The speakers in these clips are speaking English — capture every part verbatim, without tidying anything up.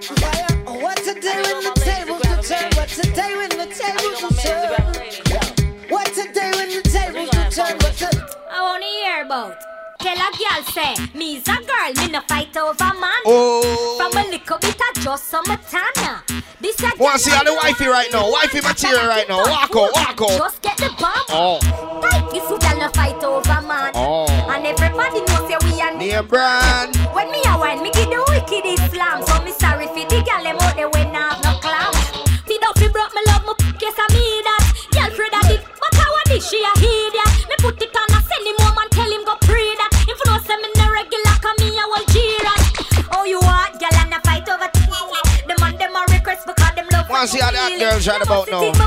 What a day when the tables will turn. What a day when the tables will turn. What a day when the tables will turn. What a... I wanna hear about. Tell a girl say, me's a girl, me no fight over man. Oh. From a little bit of just summertime. This a girl. Want to see how the wifey right now? Wifey material right now. Walk out, walk out. Just get the bomb. Oh. Tight, this girl no fight over man. Oh. And everybody knows say we are near brand. When me a wine, me give the wicked Islam. So me sorry for the girl them out there when I have no clown. Feed up, fi broke me love, me guess I me that. Girl Fred a did, but how a this she a hear that. Me put it on a send him home and tell him go pray that. If you know say me no regular, come me a will jirat. Oh you what, girl and a fight over Neely. The man them a request because them love. Want to see how that girl's right about now? You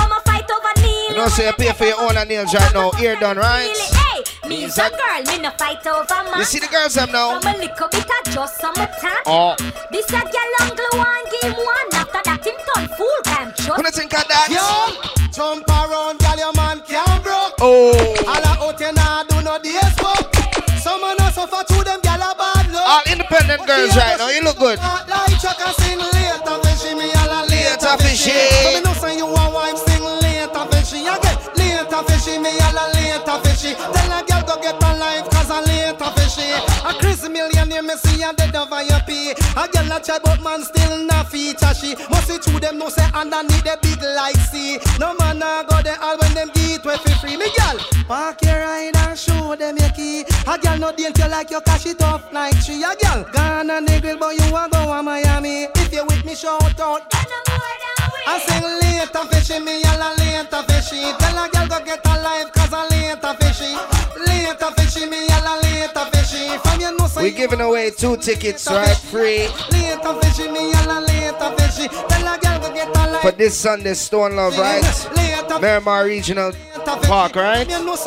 know say you pay for your own nails right now. Ear done, right? Hey, me's a girl, me no fight over man. You see the girls them now? From a little bit of just summertime. Oh. This a girl on glue one game one. After that him turn full time. What do you think of that? Yo, jump around, girl, your man can't broke. Oh. All a out you nah do no days fuck. Someone a suffer to them, girl a bad luck. All independent girls right now, you look good. Like Chuck and sing later fishy, me all a later fishy. So me know say you a wife sing later fishy again. Later fishy, me all a later fishy. Tell a girl go get a life cause a later fishy. A Chris millionaire me see a dead over your pay. A girl a try but man still not feature she. Must see through them no say underneath the big like sea. No man a go there all when them get way for free. Me girl, park your ride and show them your key. A girl no deal you like you cash it off like tree. A girl gone and the grill but you a go a Miami. If you with me shout out. I sing later fishy, me all a later fishy. Tell a girl go get a life cause a later fishy. Later fishy, me all a later fishy. From you know say we giving away two tickets, right? Free. Later fishy, me all a later fishy. Tell a girl go get a life. For this Sunday, Stone Love, right? Miramar Regional Park, right?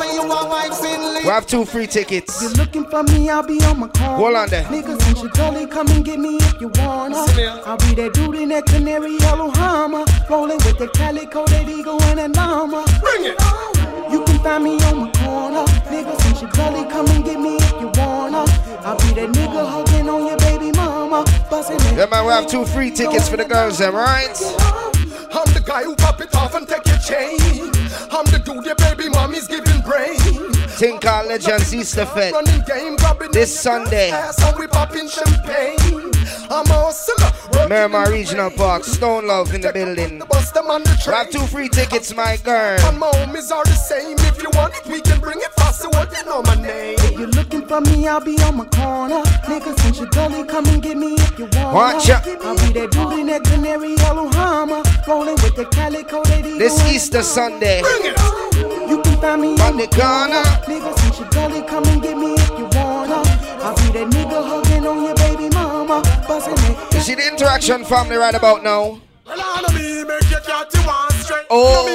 We have two free tickets. If you're looking for me, I'll be on my car. Hold on there. Niggas and shit, only come and get me if you wanna. I'll be that dude in that canary yellow Hummer, rolling with the calico, that eagle and a llama. Bring it. You can find me on my corner. Niggas and shit, only come and get me if you wanna. I'll be that nigga hugging on your baby mama. Yeah, man, we have two free tickets for the girls, them, right? I'm the guy who pop it off and take your chain. I'm the dude your baby mommy's giving brain. Think our Legends Easter Fed this Sunday. And we popping champagne. I'm awesome. Miramar Regional Park, Stone Love in the building. We have two free tickets, my girl. And my homies are the same. If you want it, we can bring it faster. What you know my name? If you're looking for me, I'll be on my corner. Niggas since you gully, come and get me if you want. Watch out. I'll be that dude in that canary yellow Hummer, rolling with the calico. This Easter Sunday. Bring it. You can find me on the corner. Niggas since you gully, come and get me if you wanna. I'll be that nigga hugging on your baby mama. You see the interaction family right about now? Oh,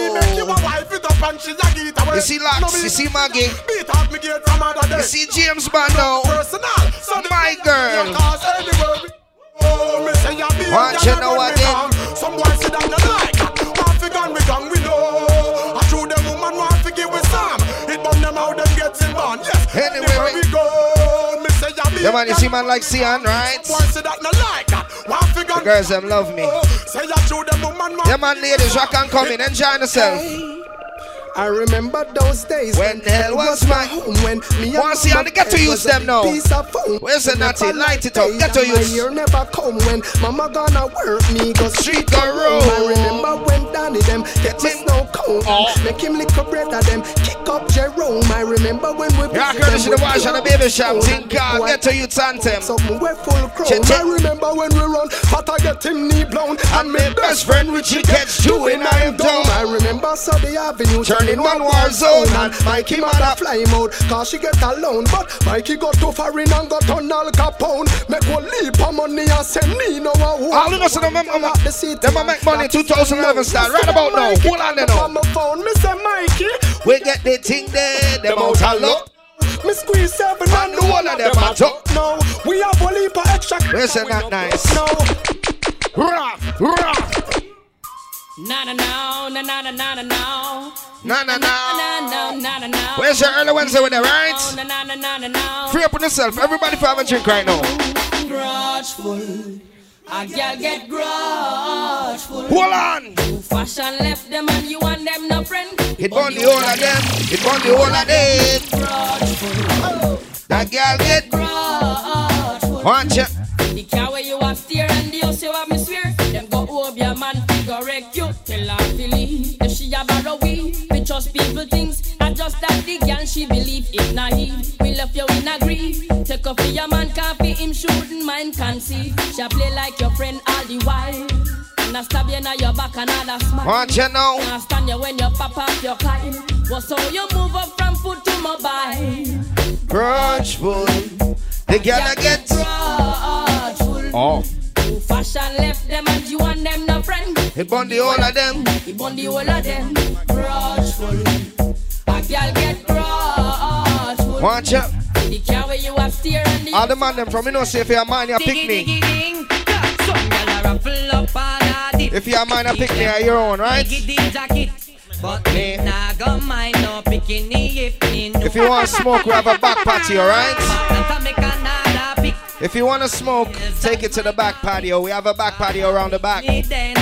you see Lux, you see Maggie, you see James Bando, my girl. Watch you know what then? Someone sit down the like, one figure we gang we know. I show them woman one figure with Sam. It burn them out them getting born. Yes, anyway we go. Yeah man, you see man like Sian, right? The girls them love me. Yeah man, ladies, rock and come in, enjoy yourself. I remember those days when the hell was my home. When me want to see how they get to use them now. Where's the natty? Light it up, get to use. Year never come when mama gonna work me go street go road. I remember when Danny them get me snow cone, oh. Make him lick up bread at them, kick up Jerome. I remember when we yeah, girl, she the wash on the baby shop. Think car, get to use anthem. Something we're full chrome. I remember when we run, but I get him knee blown. And my best friend Richie gets you in I am down. I remember Sunday Avenue. In one war zone and Mikey mother fly mode cause she get alone. But Mikey got too far in and got on Al Capone. Make one leap of money and send me no one. All of us in the member them a make money two thousand eleven style right about now. Hold on there now. On my phone, Mister Mikey. We get the thing there, them out of luck. Me squeeze seven and the one of them a talk. No, we have one leap of extra. Listen that nice. No. Rah, rah. Na na na na na na na na na na na na na na. Where's your early Wednesday with the right? Na na na na na. Free up on yourself. Everybody for have a drink right now. Grudgeful, A girl get grudgeful. Hold on. Fashion left them and you and them no friend. It burn the whole of them. It burn the whole of them. Grudgeful. That girl get grudgeful. Want ya? The car where you have steer and the house you have me swear. Them go over your man figure wreck you. Tell her to leave. If she a borrow we, we trust people things. Not just that the girl she believe. If not he, we left you in a grief. Take off your man coffee, him shouldn't mind conceive. She play like your friend all the while. And I stab you in your back another smile. Want you know? And I stand you when you pop up your kind. What's how you move up from foot to mobile? Grudgeful. The girl I get grudgeful. Oh. Fashion left them and you and them no friend. It burn the whole of them. It burn the whole of them. Grudgeful. A girl get grudgeful. Want you? The car where you have steer and the all the man them from you know say if you're a man you pick me. If you're a man you pick me at your own, right? But me nah go mind no bikini if me no. If you want to smoke, we have a back patio, right? If you want to smoke, take it to the back patio. We have a back patio around the back.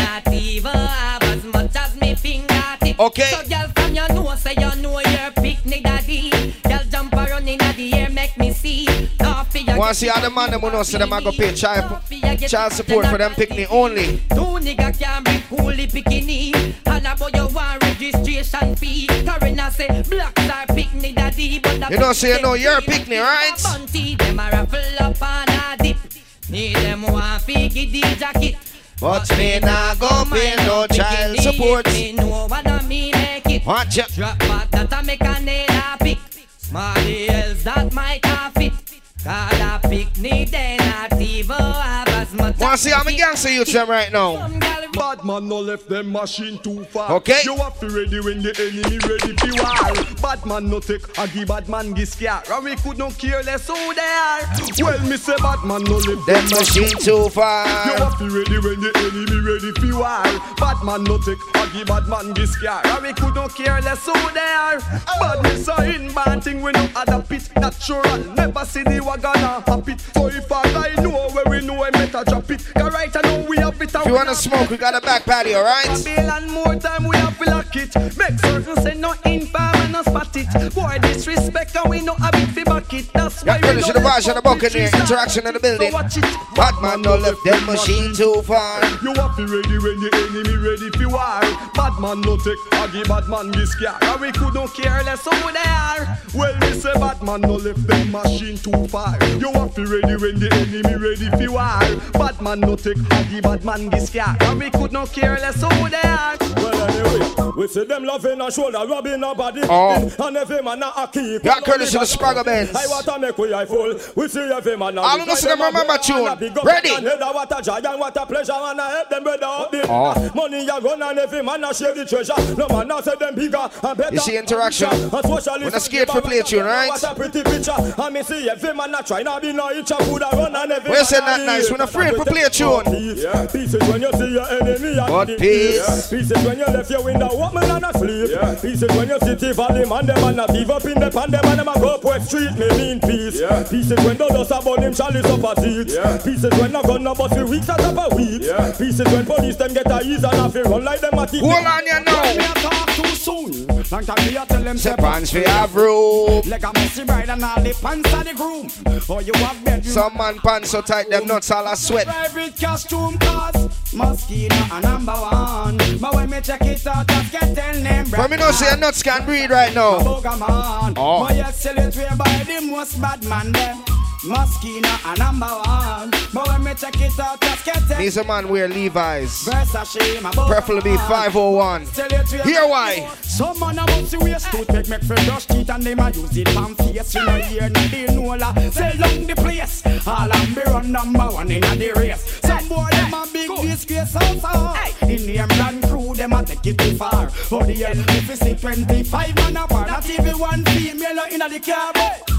Okay. So girl from your nose say you know your picnic daddy. Girl jump around in the air make me see. Want to see how the man them who know say them I go pay child, child support for them picnic only. Two nigga can be fully bikini. And about your one registration fee. Karina say black star picnic daddy. But you don't say you know your picnic, right? Them a raffle up and a dip. Need them one figgy the jacket. But me nah go pay no child support. No one me make it. Watch ya. Drop back that I make a nail a pick. Somebody else that might have fit. Call a picnic then not even have as much. Want to see how me gangster youth them right now? Bad man no left them machine too far. Okay. You have to ready when the enemy ready for war. Bad man no take a give bad man give scare. And we could not care less who they are. Well, me say bad man no left them machine too far. You have to ready when the enemy ready for war. Bad man no take a give bad man give scare. And we could not care less who they are. Badness are in bad thing we no other pit natural. Never see the wagana happy. So if a guy know where we know I better drop it. Cause right now we have it. If you wanna smoke, we got a back patio, right? And more time we have to lock it. Make certain say no infam and no spot it. Boy disrespect and we no have it for back it. That's why yeah, we don't the watch the Buccaneer interaction in the building. So watch it. Batman no left them machine too far. You have to ready when the enemy ready for war. Batman no take a give Batman this scare. And we could not care less who they are. Well we say Batman no left them machine too far. You have to ready when the enemy ready for war. Batman no take a give Batman this scare. And we could not care less who they are. Well anyway, we see them loving a shoulder, rubbing a body. Oh. And every man a keep. Got courtesy to the Spragga Benz. I want to make we eye full. We see every man a all of us them remember tune. Ready? What a joy and what a pleasure. And I help them brother up the oh. money you run and every man a share the treasure. No man a say them bigger and better. You see interaction. When I skate for play tune, right? What a pretty picture. And me see every man a try now be no each a food a run and every. We said that nice. When afraid for play tune. Pieces when you see your enemy. What peace? Pieces when you left your window woman and asleep. Pieces when you sit Valley man them and a thief up in the pan them and them a go up West Street. Me mean peace. Pieces when the dust about him chalice up a seat. Pieces when no gun no bust for weeks at up a week. Pieces when police them get a ease and a fi run like them a thief. Hold on you now. Me a talk too soon. Long time me a tell them say pants fi have room. Like a messy bride and all the pants of the groom. Oh you have bedroom. Some man pants so tight them nuts all a sweat. Private costume cause mosquito a number one. But when me check it out just get tell them. For me no say nuts can breathe right now. Oh. But you sell it way by the most bad man them. Mosquito a number one. But when me check it out just get tell. These a man wear Levi's. Preferably five oh one. Here why? Some man a must see waste to take make for brush teeth and them a use it from face. You know here no deal no la. Sell down the place. All am be run number one in the race. Some boy them a big disgrace outside. In the Emran crew them a take it too far. For the hell if you see twenty-five man apart, not even one female in the car.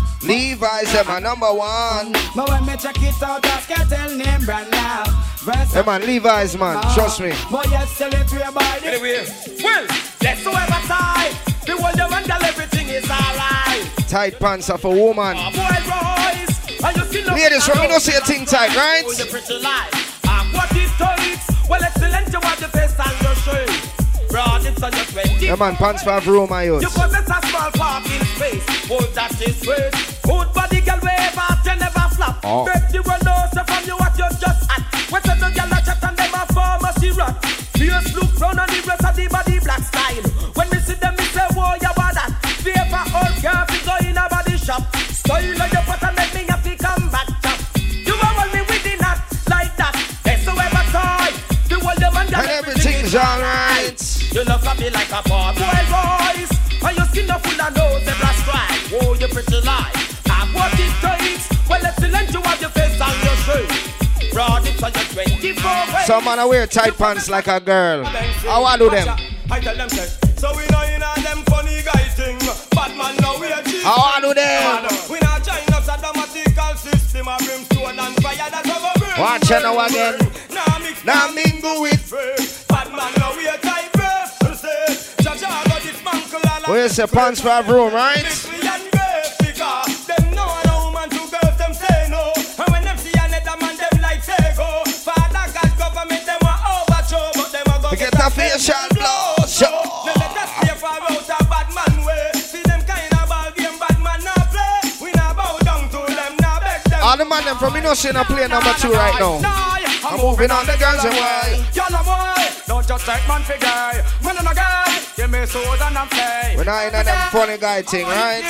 Levi's them a number one. But when me check it out, just get tell name brand now. Hey man, Levi's man, trust me. But yes, sell it to your body. Anyway, well, let's go ever tie. The world the one that everything is alright. Tight pants are for woman. Oh, boy, boys. Ladies, from me no say a thing tight, right? Ah, what on your twenty. Yeah, man, pants for room, my youth. You possess a small parking space. Oh, that is great. Good body, girl, wave out, you never flop. Oh. Bet you will know, so from you what you just at. When some the girl a chat and them a pharmacy rat. Fierce look round and the rest of the body black style. When me see them, me say, whoa, you want that? Favor all girl, fi go in a body shop. Style of your pot and make me have to come back top. You a hold me with the knot like that. That's the way my toy. The world the man that And everything's alright. You look at me like a boy, boy voice. And your skin are full of nose and blast strike. Oh, you pretty lie. I've what it takes. Well, excellent, you have your face on your shirt. Broad it on your twenty-four ways. Some man I wear tight pants like a girl. How I do them? I tell them, say, so we know you know them funny guy thing. Bad man, now we are cheap. How I do them? We not join up a dramatical system of brimstone and fire that's over brain. Watch it now again. Now mix, now mingle with. Bad man, now we are tight breath. Where's the pants for a room, right? Them know a woman to girls, them say no. And when them see another man, them like say go. Father God government, them are overthrow, but them are go get a facial blow. Show. Now let us stay far out a bad man way. See them kind of ball game, bad man not play. We not bow down to them, not beg them. All the man them from Innocent are playing number two right now. I'm moving on the guns and why. Y'all are boy, don't just take man for guy. Man and a guy, give me soda and I'm play. We're not in a them funny guy thing, right?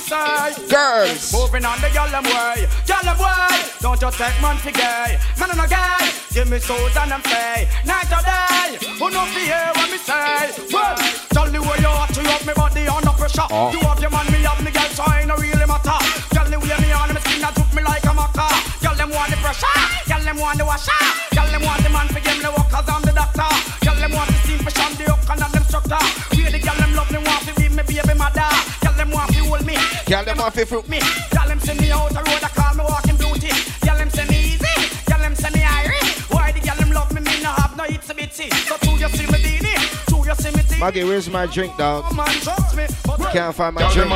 Girls. Moving on the y'all them way. Y'all are boy, don't just take man for guy. Man and a guy, give me soda and I'm play. Night or day, who know fi hear what me say. Well, tell the way you have to have me body under pressure. Oh. You have your man, me have me girl, so I no really matter. Tell the way me on me skin that took me like a maca. Tell them want the pressure, tell them want the washer. Tell them want the man for game, the workers and the doctor. Tell them want the steam for sham, the hook and the instructor. We the girl them love me, want to be me baby mother. Tell them want to hold me. Tell them want to fruit me. Tell them send me out the road, I call me walking beauty. Tell them send me easy. Tell them send me Irish. Why the girl them love me, me no have no itsy bitsy. So two you see me Dini, two you see me T. Maggie, where's my drink, dog? Oh, man, trust me. Can't find my drink.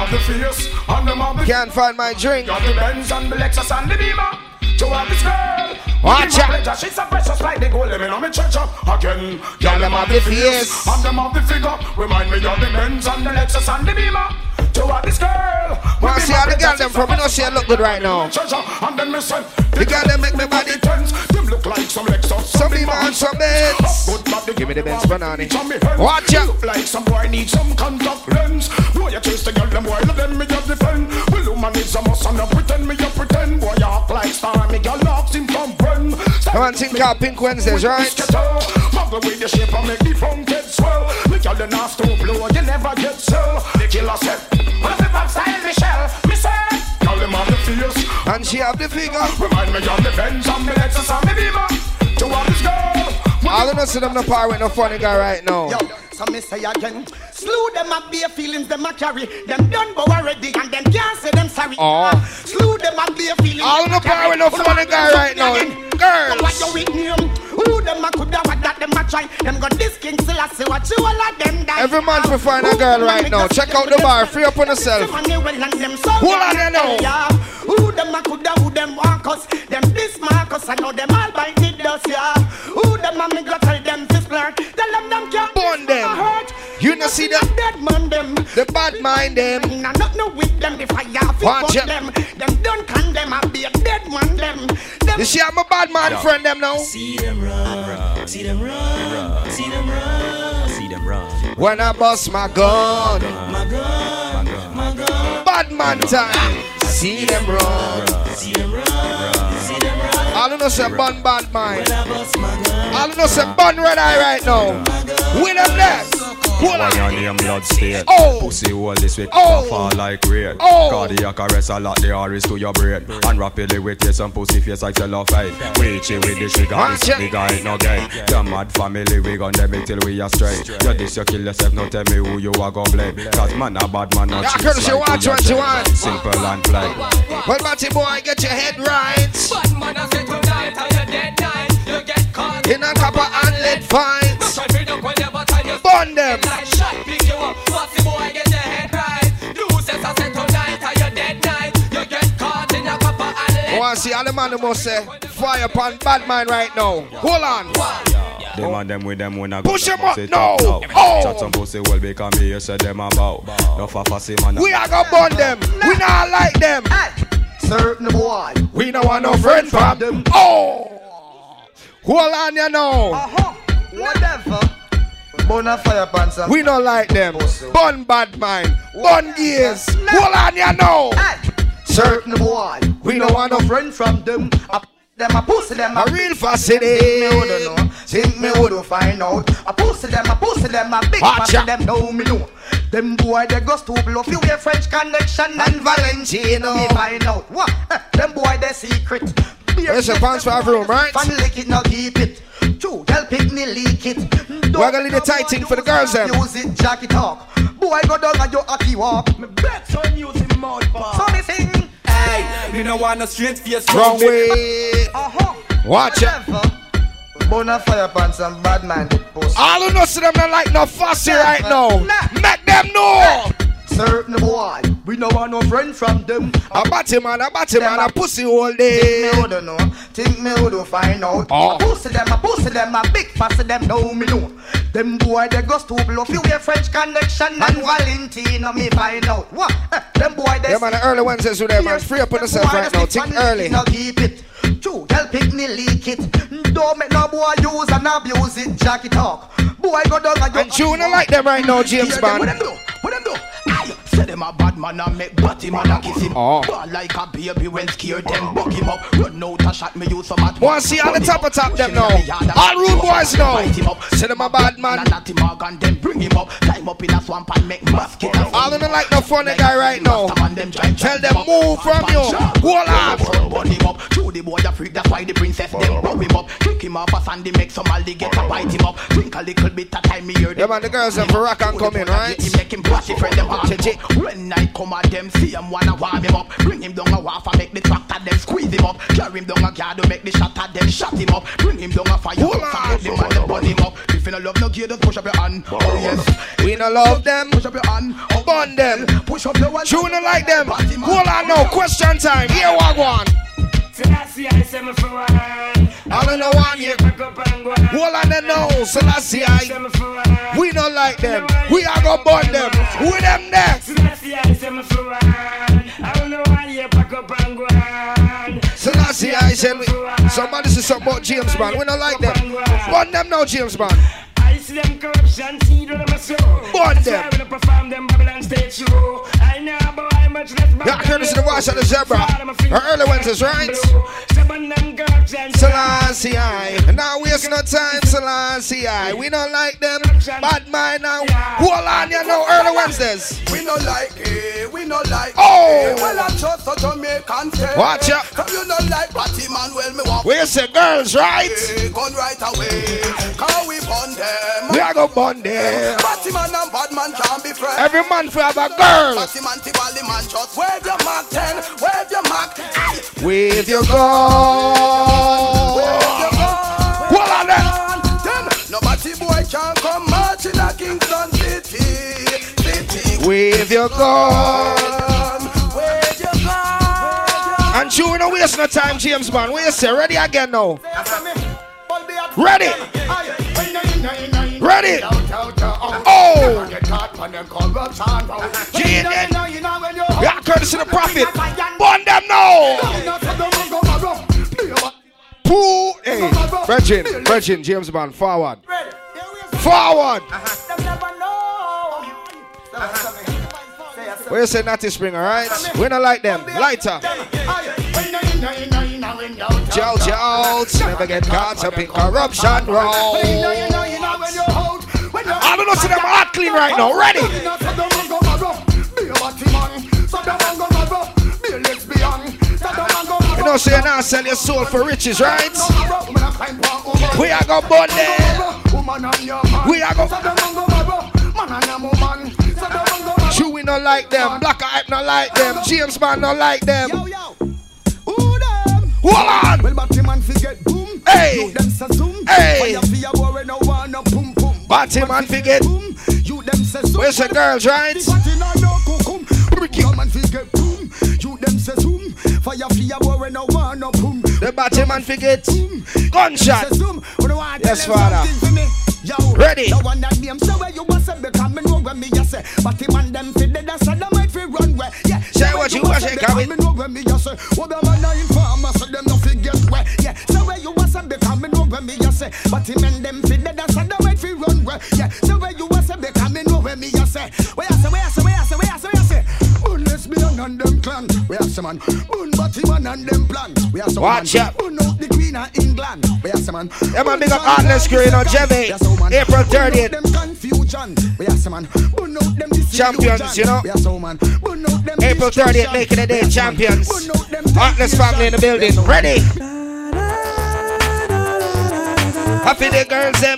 Can't find my drink. Got the Benz and the Lexus and the Beamer. To have this girl. Watch out. She's a precious like the gold living on me treasure. Again, y'all them have the face. And them have the figure. Remind me of the Benz and the Lexus and the Beamer. To have this girl. Wanna see how the girl them from? You know she look good right now. And then me say, the girl them make me body tense. Them look like some Lexus. Some Beamer and some Benz. Give me the Benz banana. Watch out. Look like some boy need some contact lens. Boy you chase the girl them while them me just defend. Well woman is a must and no pretend me you pretend. Boy you act like star me girl locks him from friend. Come on, think about Pink Wednesdays, right? Muggle with the shape and make the funk get swell. Me girl you not stop blow, you never get sell. The killer said, what if I'm style Michelle? Me say, girl them have the fierce and she have the figure. Remind me of the Benz and the Lexus and the Beamer. To want this girl. I don't know see them no power with no funny guy right now. Yo, so me say again, slew them up bare feelings them a carry. Them done but already and them can't say them sorry. Oh. Slew them up bare feelings. I don't know power with no funny guy right now. Girls. What you with him? Who them a coulda what that them a try? Them got this king still a say what you all of them die. Every man for find a girl right now. Check out the bar, free up on yourself. Who are they now? Who them a coulda, who them want us? Them this Marcus, I know them all by the dust, yeah. Who them a me go tell them to flirt? Tell them them can't burn them. Hurt. You know see them? Dead man them. The bad mind them. Nah, not no with them. The fire fit them. Them don't condemn. I be a dead man them. them. You see I'm a bad man yeah. friend them now. See them run, run. See them run, see them run, see them run. When I bust my gun, my gun, my gun, my gun. Bad man time. See them run, see them run, see them run. All of us a bun bad mind. All of us a bun red eye right now. With them there. When your name blood state, oh. Pussy all this week, oh. fall like rain. Oh. Cardiac arrest a lot the arteries to your brain. And rapidly with you some pussy face like cellophane. Reach it with the trigger, this nigga ain't no game. The mad family, we gon' them it till we are straight. You this, you kill yourself, now tell me who you are gon' blame. Cause man a bad man, not yeah, cheats like watch what you want. Simple and plain. Well, Matty boy, get your head right. Bad man a say tonight, and you dead night. You get caught in a copper and lead fights. Burn them. Like shot, pick you up. What's the boy, get your head right. You say I say tonight, and you dead night. You get caught in a copper and lead. I want to see all the man who must say fire upon bad man right now. Hold on. Them and them with them when I push them up, no. Oh. Chat some pussy well because me you say them about. No for fussy man. We are gonna burn them. We not like them. Certain boy. We don't want no friend from them. Oh. Hold on, you know. Uh-huh. Whatever. Bona fire pants. We don't like them. Bun bad mind. Bun gears. Hold on, you know. Certain boy. We don't want no friend from them. I them a pussy them a real facility. Think me woulda know. Think me woulda find out. A pussy them a pussy them a big pussy them know me know. Them boy they go stupid if you wear French Connection and Valentino. Me find out what? Them boy they secret. There's a pants for room, right? Fan lick it now keep it. True, help it me leak it. We're gonna leave the tight thing for the girls then. Use it, Jackie talk. Boy go down and you happy walk. Me bet on using mouth bar. So me sing. Hey, me no want no straight face. Wrong way. Uh-huh. Watch it. Bona fire pants and bad man post. All who know see them not like no fussy right now. Make them know. Certain boy, we no want no friend from them. A batty man, a batty man, a pussy all day. Think me woulda know, think me woulda find out. Oh. A pussy them, a pussy them, a big fussy them know me know. Them boy they go stupid if you wear French Connection and Valentino me find out. What? Them boy they. Yeah man, the early Wednesdays with them man, free up on yourself right now. Think early. Now keep it. True, help it me leak it. Don't make no boy use and abuse it. Jackie talk. Boy go down and you. And you not like them right now, James Bond. What them do? What them do? Say them a bad man and make body man and kiss him. Oh. Ball like a baby when scared them buck him up. Run out a shot me use some at. Wanna see all the top of top them now. All rude boys now. Say them a bad man. And at him and then bring him up. Climb up in a swamp and make musket. All of them like no funny guy right now. Tell them move from you. Hold on. Burn him up. Through the boy a freak, that's why the princess them row him up. Kick him off a sandy, make some alligator bite him up. Drink a little bit of time me hear them. Yeah man, the girls them for rock and come in, right? He make him flash it friend them hard. When I come at them, see him wanna warm him up. Bring him down a wharf and make the tractor them squeeze him up. Carry him down a yard to make the shot at them shut him up. Bring him down a fire and make them and them burn him up. If you no love no gear, just push up your hand. Oh yes. We no love them. Push up your hand. Burn them. Push up your one. You no like them. Hold on now. Question time. Here we go. Selassie, I say me for one. I don't know one yet. Hold on the nose. Selassie, I. We don't like them. We are gonna burn them. Who them next? Selassie, I say me for one. I don't know why you pack up and go on. Selassie, I said me. Somebody say something about James Bond. We don't like them. Burn them now, James Bond. I see them corruption, see them a soul. Burn them. I will perform them Babylon stage show. I know about how much less. Yeah, courtesy the watch of the zebra. Her early Wednesdays, right? Selassie, I. Now waste no time, Selassie, I. We don't like them. Bad mind now. Hold on, you know, early Wednesdays. We don't like it. We don't like oh. it. Well, I'm just a Jamaican thing. Watch out. Come you don't like Batty man, well, me walk. Where's the girls, right? Gone right away. Can we bond them? We are going to bond them. Batty man and bad man can't be friends. Every man for have a girl. Batty man, Tibali man, just wave your mark ten. Wave your mark. Wave your gun. Wave your gun. Hold on then. No batty boy can't come march in a Kingston City. City. Wave your gun. Wave your gun. And you don't waste no time, James Bond. We say ready again now. Ready. Ready. Oh. G N N. Yeah, courtesy the prophet. Burn them now. Pooh. Hey, Virgin, Virgin, James Bond, forward. Forward. Where you say Natty Spring, alright? We don't like them. Lighter. Gel, gels, never get caught up in corruption road. I don't know, see them hot clean right now. Ready? You know, so you now sell your soul for riches, right? We are gonna burn them. We are gonna. Chew, we not like them. Black Hype not like them. James Bond not like them. Hold on. Hey. Hey. Batman forget. Where's the girls, right? Fire fear boy when no one no boom. The batty man forget. Gunshot. Yes, father. Ready. The one that name so where you was say because me know when me just say. But the man them fit the dance and them might fi run where. Yeah. Say what you was say, Kevin. Me know when me just say. What the man a informer so them no forget where. Yeah. So where you was say because me know when me just say. But the man them fit the dance and them might fi run where. Yeah. So where you was say because me know when me just say. Where I say, where I say, where I say, where I say, where I say. Bun lesbian and them clan. We have some man. Bun batty man and them plan. We have some man. Watch out. Bun out the queen of England. We have some man. Yeah man, big up Heartless Crew, you know, Jemmy. April thirtieth. Champions, you know. April thirtieth, making a day, champions. Heartless family in the building. Ready? Happy the girls, them.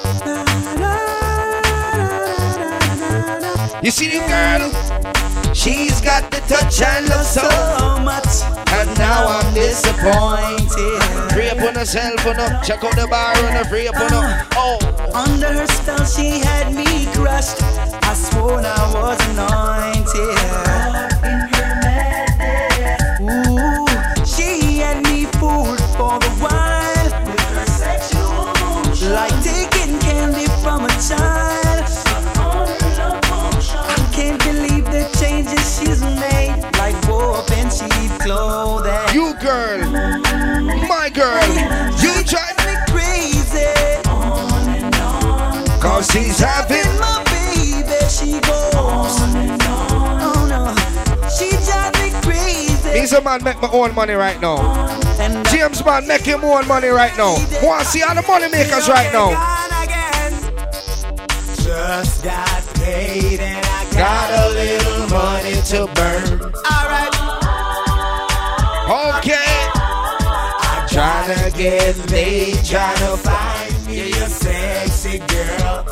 You see the girl? She's got the touch I love so much. And now I'm disappointed. Free up on herself, on up. Check out the bar and her free up on up. Oh. Under her spell, she had me crushed. I swore I was anointed. Ooh, she had me fooled for the while. Like taking candy from a child. I can't believe the changes she's made. Like warp and cheap clothing. You girl, my girl, you drive me crazy. On and on. Cause she's having my baby, she goes on and on. Oh no, she drives me crazy. He's a man make my own money right now. James man make him own money right now. Want to see all the money makers right now. Just got paid and I got a little money to burn. Alright. Okay. I'm trying to get laid, trying to find me a sexy girl.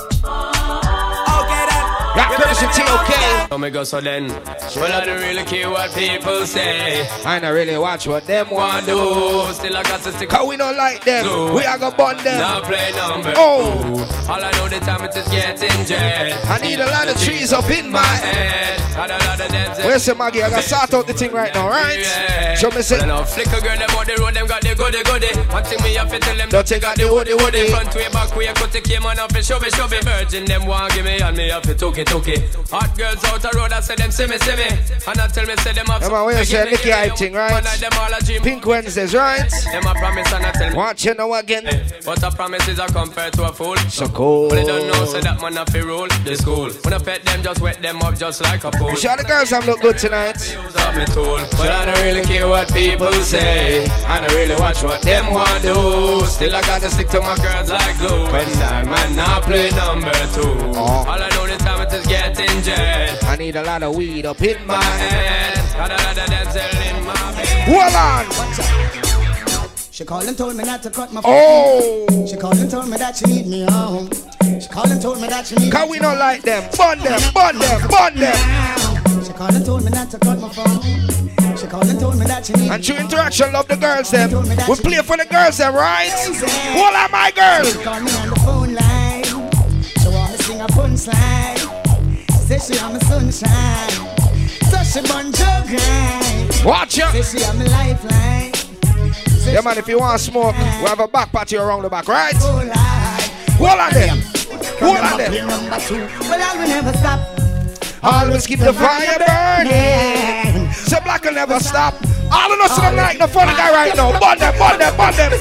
Got courtesy T O K. Oh my God, so then, well I don't really care what people say. I don't really watch what them want to do. Still I got to stick. Cause we don't like them. So, we are gonna bond them. Now play number Oh. two. All I know the time it is getting jet. I need a lot of trees up in my head. Where's the Maggie? I gotta sort out the thing right now, right? Yeah. Show me say. Well, flick a girl them on the road, them got the goody goody. One thing me have to tell them, don't take out the woody woody. Front way, back way, cut the came on up and show me, show me. Virgin them want give me and me have to took it, took it. Hot girls out the road, I say them see me, see me. And I tell me, say them have some. Come on, where you say Nicky hype thing, right? Pink Wednesdays, right? Them a promise and I tell me. Watch you know again. But a promise is a compared to a fool. So cool. But they don't know, say that man have to roll the school. When I pet them, just wet them up just like a pool. Sure the girls have look good tonight. But I don't really care what people say. I don't really watch what them want do. Still I gotta stick to my girls like glue. When I man now play number two. Oh. All I know this time it is getting jet. I need a lot of weed up in my head. Got a lot of dental in my bed. Hold on. She called and told me not to cut my phone. Oh. She called and told me that she need me home. She called and told me that she need me. Cause we don't like them. Bun them, bun them, bun them. She called and told me not to cut my phone. She called and told me that she need and true interaction, love the girls them. We play for the girls them, right? Hold on, my girls. She called me on the phone line. She want me sing a punchline. Say she on my sunshine. So she bun jug right. Watch ya. Say she on my lifeline. Say yeah man, if you want smoke, we have a back party around the back, right? Hold on them. Hold on them. Well, I will never stop. Always keep the fire burning. So black will never stop. All of us in the night, the funny guy right now. Bun them, bun them, bun them.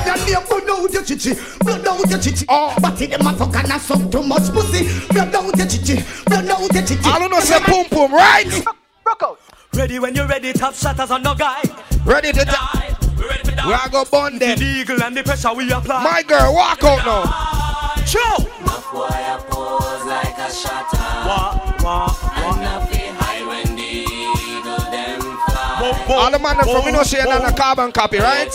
Oh, but it them a fuck and a suck too much pussy. Blood out the chichi, blood out the chichi. All of us say boom boom, right? Rock out. Ready when you're ready, top shatters on no guy. Ready to die. We are gonna bun them. The eagle and the pressure we apply. My girl, walk out now. Show. Enough boy a pose like a shatter. Wah, wah, wah. Enough be high when the eagle them fly. All the man from we know saying on a carbon copy, right?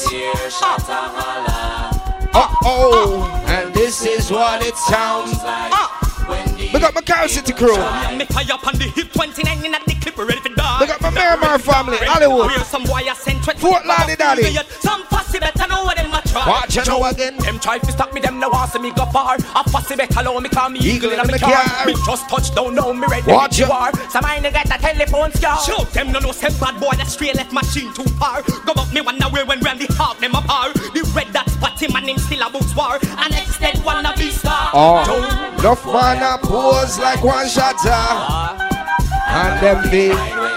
Uh oh, and this is what it sounds like. We got my Carol City crew. Me tie up on the hip twenty-nine in the clip ready for dog. We got my Miramar family, Hollywood. Some wire sent Fort Lauderdale. Some fussy better know what them a try. Watch you know again. Them try to stop me, them no want see me go far. I fussy better allow me call me eagle in my car. Me just touch down now, me ready watch to war. Some I get a telephone scar. Show them no no say bad boy that straight left machine too far. Go up me one away when Randy Hawk them apart. The red that spot him and him still a books war. And extend one a be star. Oh, enough man a pose like one shatter. And them big.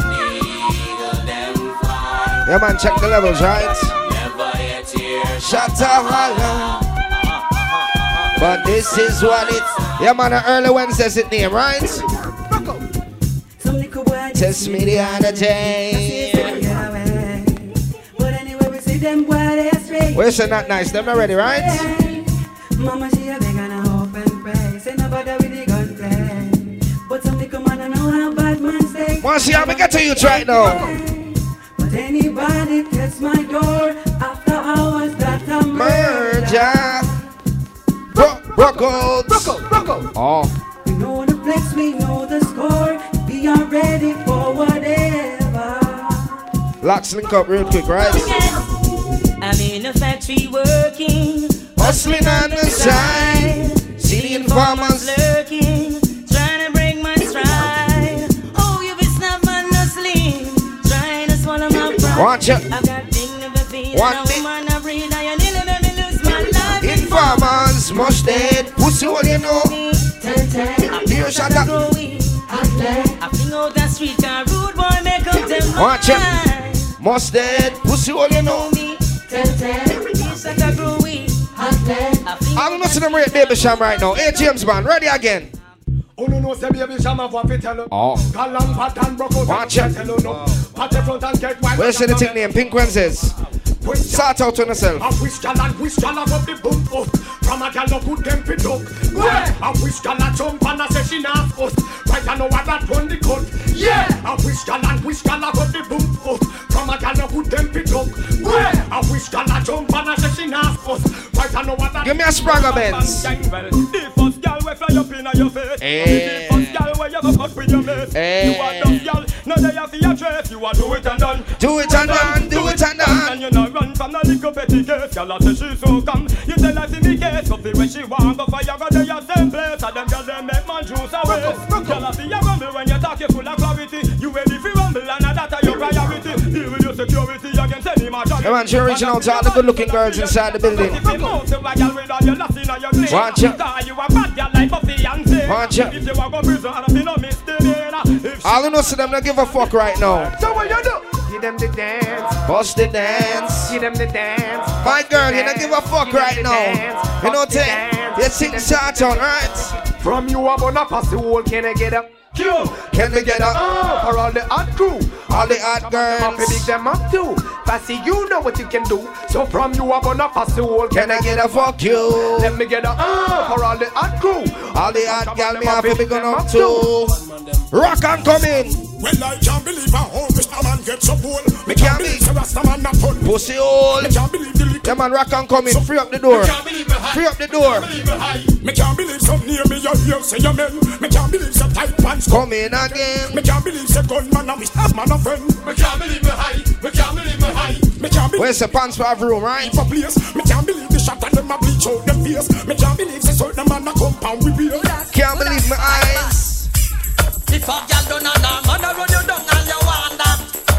Yeah man, check the levels, right? Shatter holla. But this is what it's. Yeah man, early Wednesday's it name, right? Test me the other day. Where's the not nice? Them not ready, right? Mama, she a beg and a hope and pray. Say nobody with the gunplay. But something come on and know how bad man say. Want to see how we get to you right now? But anybody test my door after hours that a merger. Bro, Brocos. Broco, Broco. Oh. We know the place, we know the score. We are ready for whatever. Locks link up real quick, right? I'm in a factory working, hustling on the side. See the informers lurking, trying to break my stride. Oh, you be snapping no slim, trying to swallow my pride. Watch it. I've got thing of a feet, One and a woman I breathe, I nearly made me lose my life. Informers must dead, pussy all you know. You shut up. I fling out the street, and rude boy make up them. Watch it. Must dead, pussy all you know. I'm not to them rate Baby Sham right now. Hey James Bond, ready again. Oh no no, say Baby Sham have what tell you. Oh. Galang pattern broke out. Watch it. Pat the front and get white. Where's the thing name? Pink Wednesdays. Start out on yourself. I wish gal and wish gal above the boom up. From a gal no good them pit up. I wish gal a jump and a say she not us. Right I know what that one the cut. Yeah. I wish gal and wish gal above the boom up. From a gal no good them pit up. I wish gal a jump and a say she not us. Right I know what that. Give me a Spranger Benz. The first gal we fly up in your face. The first gal where you go cut with your mate. You are the gal. Now they have your dress. You are do it and done. Do it and done. Do it and done. And you know run from the little petty case. Gal a say she so come. You tell her to me case. Go feel when she want go fire. Go to your same place. And them gal them make man juice away. Gal a see you rumble when you talk you full of clarity. You ready for rumble and that are your priority. Deal with your security against any majority. Come on, you're reaching out to all the good looking girls inside the building. Watch out. Watch out. All who know to them, don't give a fuck right now. So what you do? Give them the dance. Bust the dance. Give them the dance. My girl, you don't give a fuck right now. You know what? You sing start on, right? From you up on a pass the wall, can I get up? Can we get up? Uh, for all the hot crew, all the hot girls, big them up too. Passy, you know what you can do. So from you up on a pass the wall, can I get a fuck you? Let me get a uh, for all the hot crew, all the hot gal me have to be gone up too. Rock and come in. Well, I can't believe a home Mister Man gets a bowl. Me can't believe the Rasta man not fun. Pussy hole. Me can't believe the yeah man, rock and come in. Free up the door. Free up the door. Me can't believe some near me your ear say your men. Me can't believe some tight pants come in again. Me can't believe some gunman and Mister Man a friend. Me can't believe me high. Me can't believe me high. Me can't believe. Where's the pants for every room, right? For place. Me can't believe the shot and them a bleach out them face. Me can't believe the certain man a compound with beer. Can't believe my eyes. If a girl don't have a man, I run you down and you want that.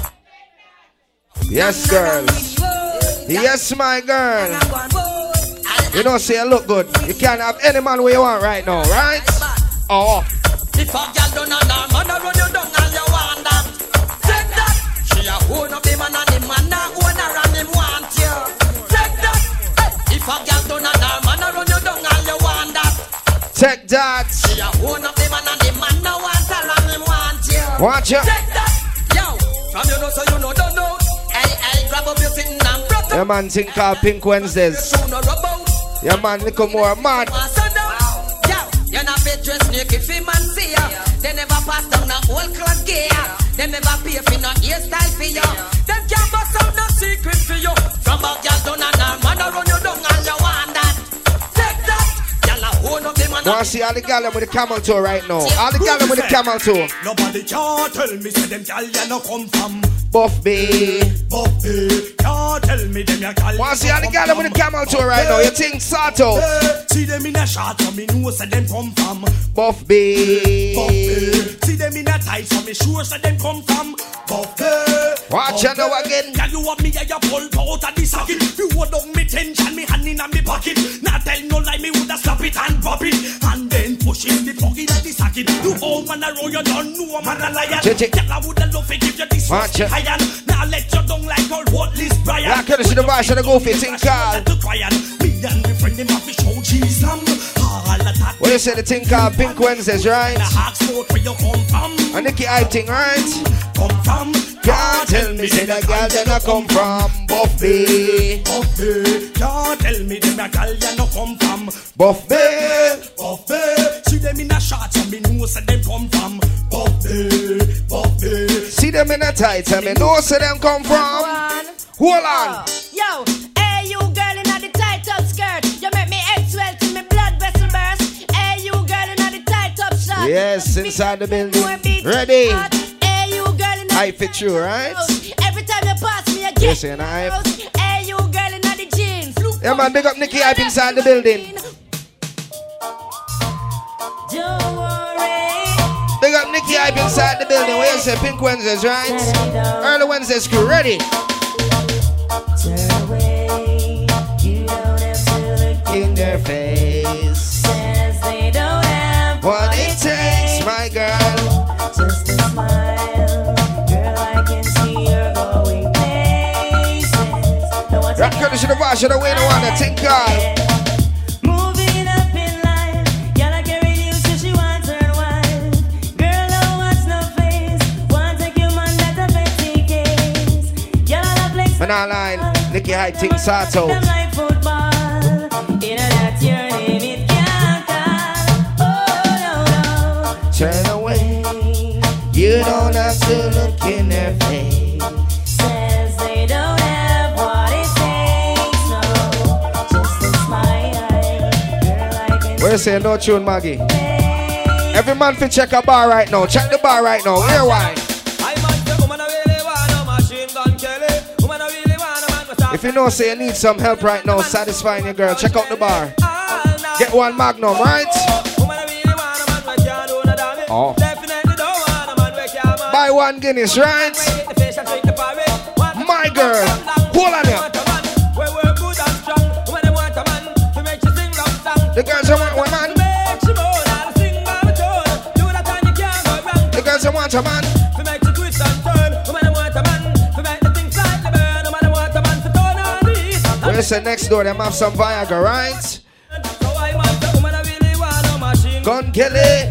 Yes, girls. Yes, my girl. You know, say you look good. You can't have any man where you want right now, right? Oh. If a girl don't have a man, I run you down and you want that. Take that. She a own up the man and the man a own her and him want you. Take that. If a girl don't have a man, I run you down and you want that. Take that. She a own up the man and the man a want her and him want you. Want you. Take that. Yo, from you know so you know don't know. Hey, hey, grab up your sitting and broke up. Yeah man, think called Pink Wednesdays. Yeah man, little more mad. You're not fit dress naked if man see ya. They never pass down a whole class gear. They never pay for no hairstyle for you. Them can't bust out no secret for you. From a girl down and a man a run you down and you want that. Take that. Y'all a own up the man. Want to see all the gallon with the camel toe right now. All the gallon with the camel toe. Nobody can tell me say them gal ya no come from Buff B. Buff B. Can't tell me them ya gal. Want see how the gal with the camel tour right now? You think Sato? See them in a shot, so me know say them come from Buff B. Buff B. See them in a tight, so me sure say them come from Buff B. Watch out now again. Can you want me a ya pull out of the socket? You hold on me tension, me hand in a me pocket. Not tell no lie, me woulda slap it and pop it, and then push in the pocket of the socket. You old man a roll, you don't know man a lion. Girl I woulda love to give you this iron. Now let you down like old Watley's Brian. Yeah, could have seen the verse of the Goofy thing called. Me and my friend them have to show cheese them. What you say the thing called Pink Wednesdays, right? And Nicky Hype thing, right? Come from. Can't tell me say that girl then I come from Buff B. Buff B. Can't tell me them a girl you no come from Buff B. Buff B. See them in a shot and me know say them come from Buff B. Buff B. See them in a tight and me know say them come from. Hold on. Yo, hey you girl in the tight up skirt, you make me swell till me blood vessel burst. Hey you girl in the tight up shirt. Yes, inside the building. Ready. Hey you girl in the I fit you, right? Every time you pass me, I get yes, and I. Hey you girl in the jeans. Look yeah man, big up Nicky Hype inside the building. Don't worry. Big up Nicky Hype inside the building. Where you say Pink Wednesdays, right? Early Wednesdays crew, ready? Turn away. You don't have to look in their face. Says they don't have what it takes, my girl. Just a smile. Girl, I can see you're going places. No one's Rock country to the bar, should have win one, I think call. Moving up in line. Girl, I carry you so she wants her wife. Girl, no one's no face. Want to take your man that a petty case. Girl, I love flex. Man online, Nicky Hype thing Sato. Like football. You know that's your name, it can't call. Oh, no, no. Turn away. You don't have to look in their face. Says they don't have what it takes. No, just a smile. Girl, I can. What you say? No tune, Maggie. Every man fi check a bar right now. Check the bar right now. Hear why? If you know say you need some help right now satisfying your girl, check out the bar. Get one Magnum, right? Oh. Buy one Guinness, right? My girl, hold on here. The girls I want one man. The girls I want a man. Where's the next door? Them have some Viagra, right? Gun Kelly.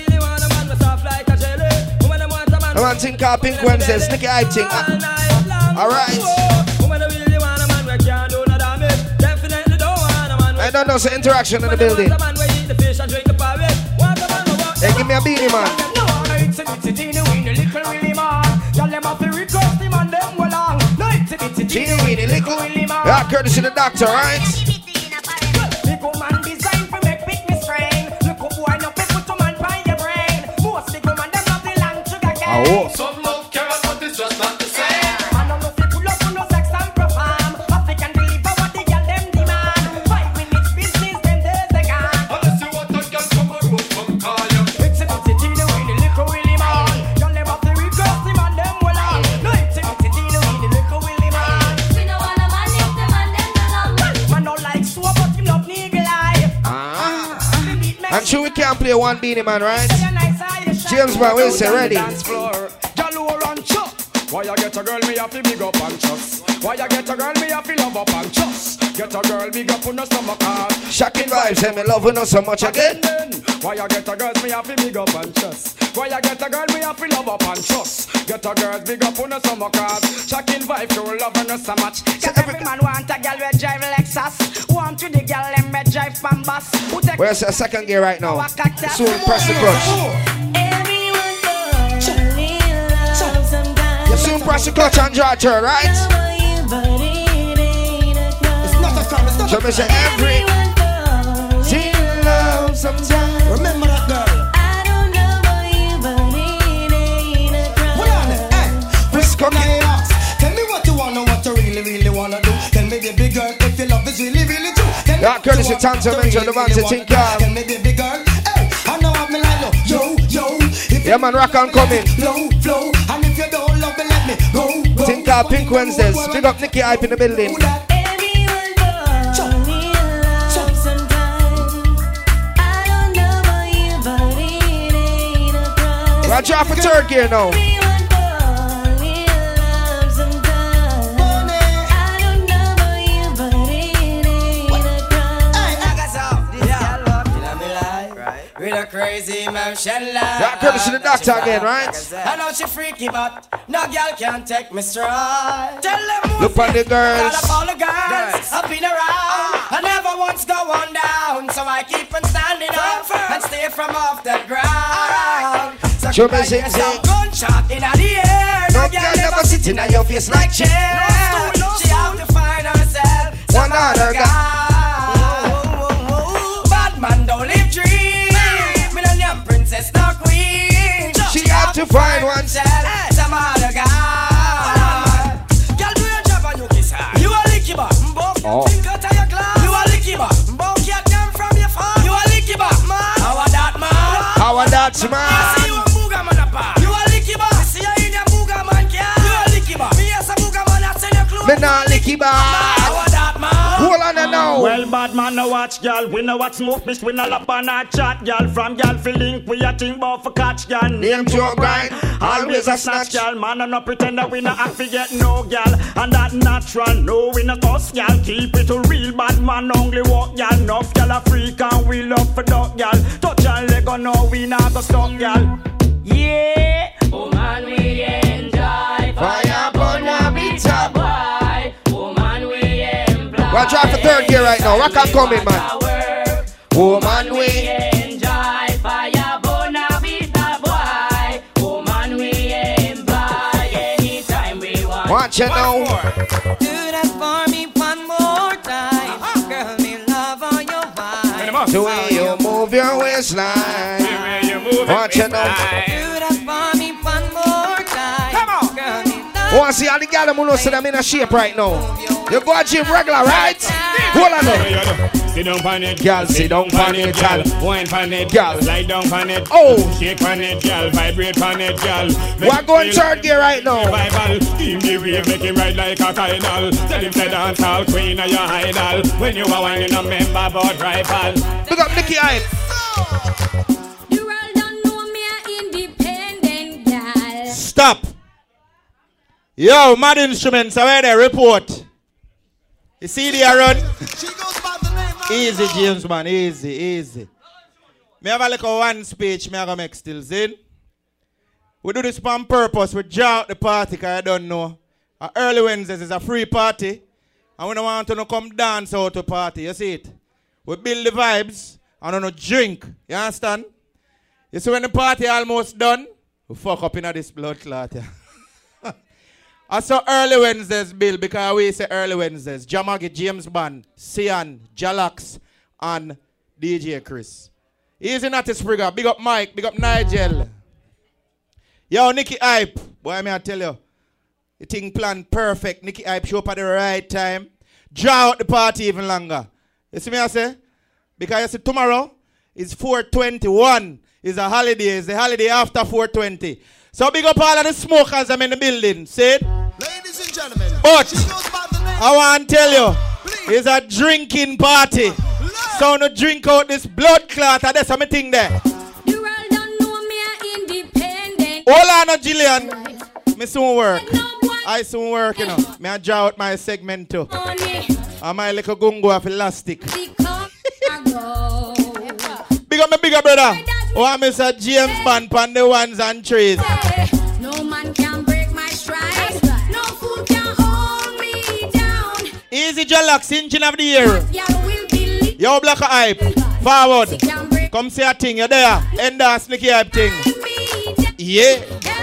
I want to think of Pink Wednesdays, Nicky Hype thing. Alright. I don't know, so interaction in the building. Hey, give me a beanie, man. Teeny weeny little. Yeah, courtesy the doctor, right? Oh. Some love carrot, but it's just not the same. Unless you want a girl from a room, come call you. I'm sure we can't play one Beanie Man, right? James Brown, we say ready. Why you get a girl me have to big up and trust? Why you get a girl me have to love up and trust? Get a girl big up on the stomach heart. Shocking vibes, say me love you not so much again. Why you get a girl me have to big up and trust? Why you get a girl me have to love up and trust? Get a girl big up on the stomach heart. Shocking vibes, you love her not so much. Cause every man want a girl with drive Lexus. Want to the girl and me drive Pambas. Where's the second gear right now? Soon press the clutch. You soon press the clutch and draw turn, right? It's not a crime, it's not a crime. So me say every teen love sometime. Remember that girl. Frisco King. Courtesy Tanto mention the man to think of. Yeah man, rock on coming. Flow, flow, and if you don't love me, let me go, go. Think of Pink Wednesdays. Big up Nicky Hype in the building. Watch out for third gear now. With a crazy motion line. That courtesy the doctor again, right? I know she freaky, but no girl can take me stride. Tell them look on the girls. Got up all the girls. I've been around. I never once go on down, so I keep on standing up and stay from off the ground. So show me sing sing. Gunshot in the air. No girl never sitting on your face like chair. She have to find herself one other guy. Bad man don't live dreams. Princess, no queen. She have to find oneself some other guy. Girl, do your job and you kiss her. You a licky bar. Oh. Think out of your class. You a licky bar. Both your come from your farm. You a licky bar, man. How are that, man? How are that, man? I see you a booger man apart. You a licky bar. I see you in your booger man car. You a licky bar. Me as a booger man, I tell you close. Me nah licky bar. How are that, man? Hold on now. Well, bad man, no watch, girl. We know what smoke, bitch. We no lap on a chat, girl. From girl feeling, we a think about for catch, girl. Name to a grind, always a snatch, girl. Man, I no pretend that we no act forget no, girl. And that natural, no, we no toss, girl. Keep it a real bad man, only walk, girl. Enough, girl, a freak and we love for dog, girl. Touch and leg on, no, we not go stop, girl. Yeah, oh man, we enjoy fire, burn, we top. Watch out for third gear right now. Rock on coming, man. Woman, we enjoy fire, bona vita boy. Woman, we enjoy anytime we want. Watch it now. Do that for me one more time. Girl, me love on your vibe. The way you move your waistline. Watch it now. Do that for me one more time. Come on. Girl, me love. I want to see all the girls who know so them in a shape right now. You go to gym regular, right? Hold on now. Sit down on it, girl. Sit down on it, girl. Wine on it, girl. Lie down on it. Oh. Shake on it, girl. Vibrate on it, girl. We're going third gear right now. Team the wave, make it ride like a cardinal. Tell him to dance all queen of your idol. When you are whining, you member about rival. Pick up Nicky Hype. You all don't know me a independent girl. Stop. Yo, mad instruments, where they report? You see the run? Easy, James, man. Easy, easy. Me have a little one speech me have to make still, see? We do this on purpose. We draw out the party because I don't know. Uh, early Wednesdays is a free party. And we don't want to come dance out to party. You see it? We build the vibes and we don't drink. You understand? You see when the party almost done, we fuck up in this blood clot. Yeah. I saw early Wednesdays, Bill, because we say early Wednesdays. Jamagi, James Band, Sian, Jalax, and D J Chris. Easy not to Sprigger. Big up Mike, big up Nigel. Yo, Nicky Hype. Boy, may I tell you, the thing planned perfect. Nicky Hype show up at the right time. Draw out the party even longer. You see me I say? Because you see tomorrow is four twenty-one. It's a holiday. It's the holiday after four twenty. So big up all of the smokers I'm in the building. See it? Ladies and gentlemen. But I want to tell you, it's a drinking party. So no drink out this blood clot. And that's something thing there. You all don't know me a independent. Hold on, Jillian. Me soon work. I soon work, you know. Me I draw out my segment too. And my little gungo of elastic. Big up my bigger brother. Oh, I'm Mister James Band pan the ones and trees. No man can break my stride. No food can hold me down. Easy Jalax, engine of the year. Yo, Black Hype. Forward. Come say a thing. You're there. End the sneaky hype thing. Yeah.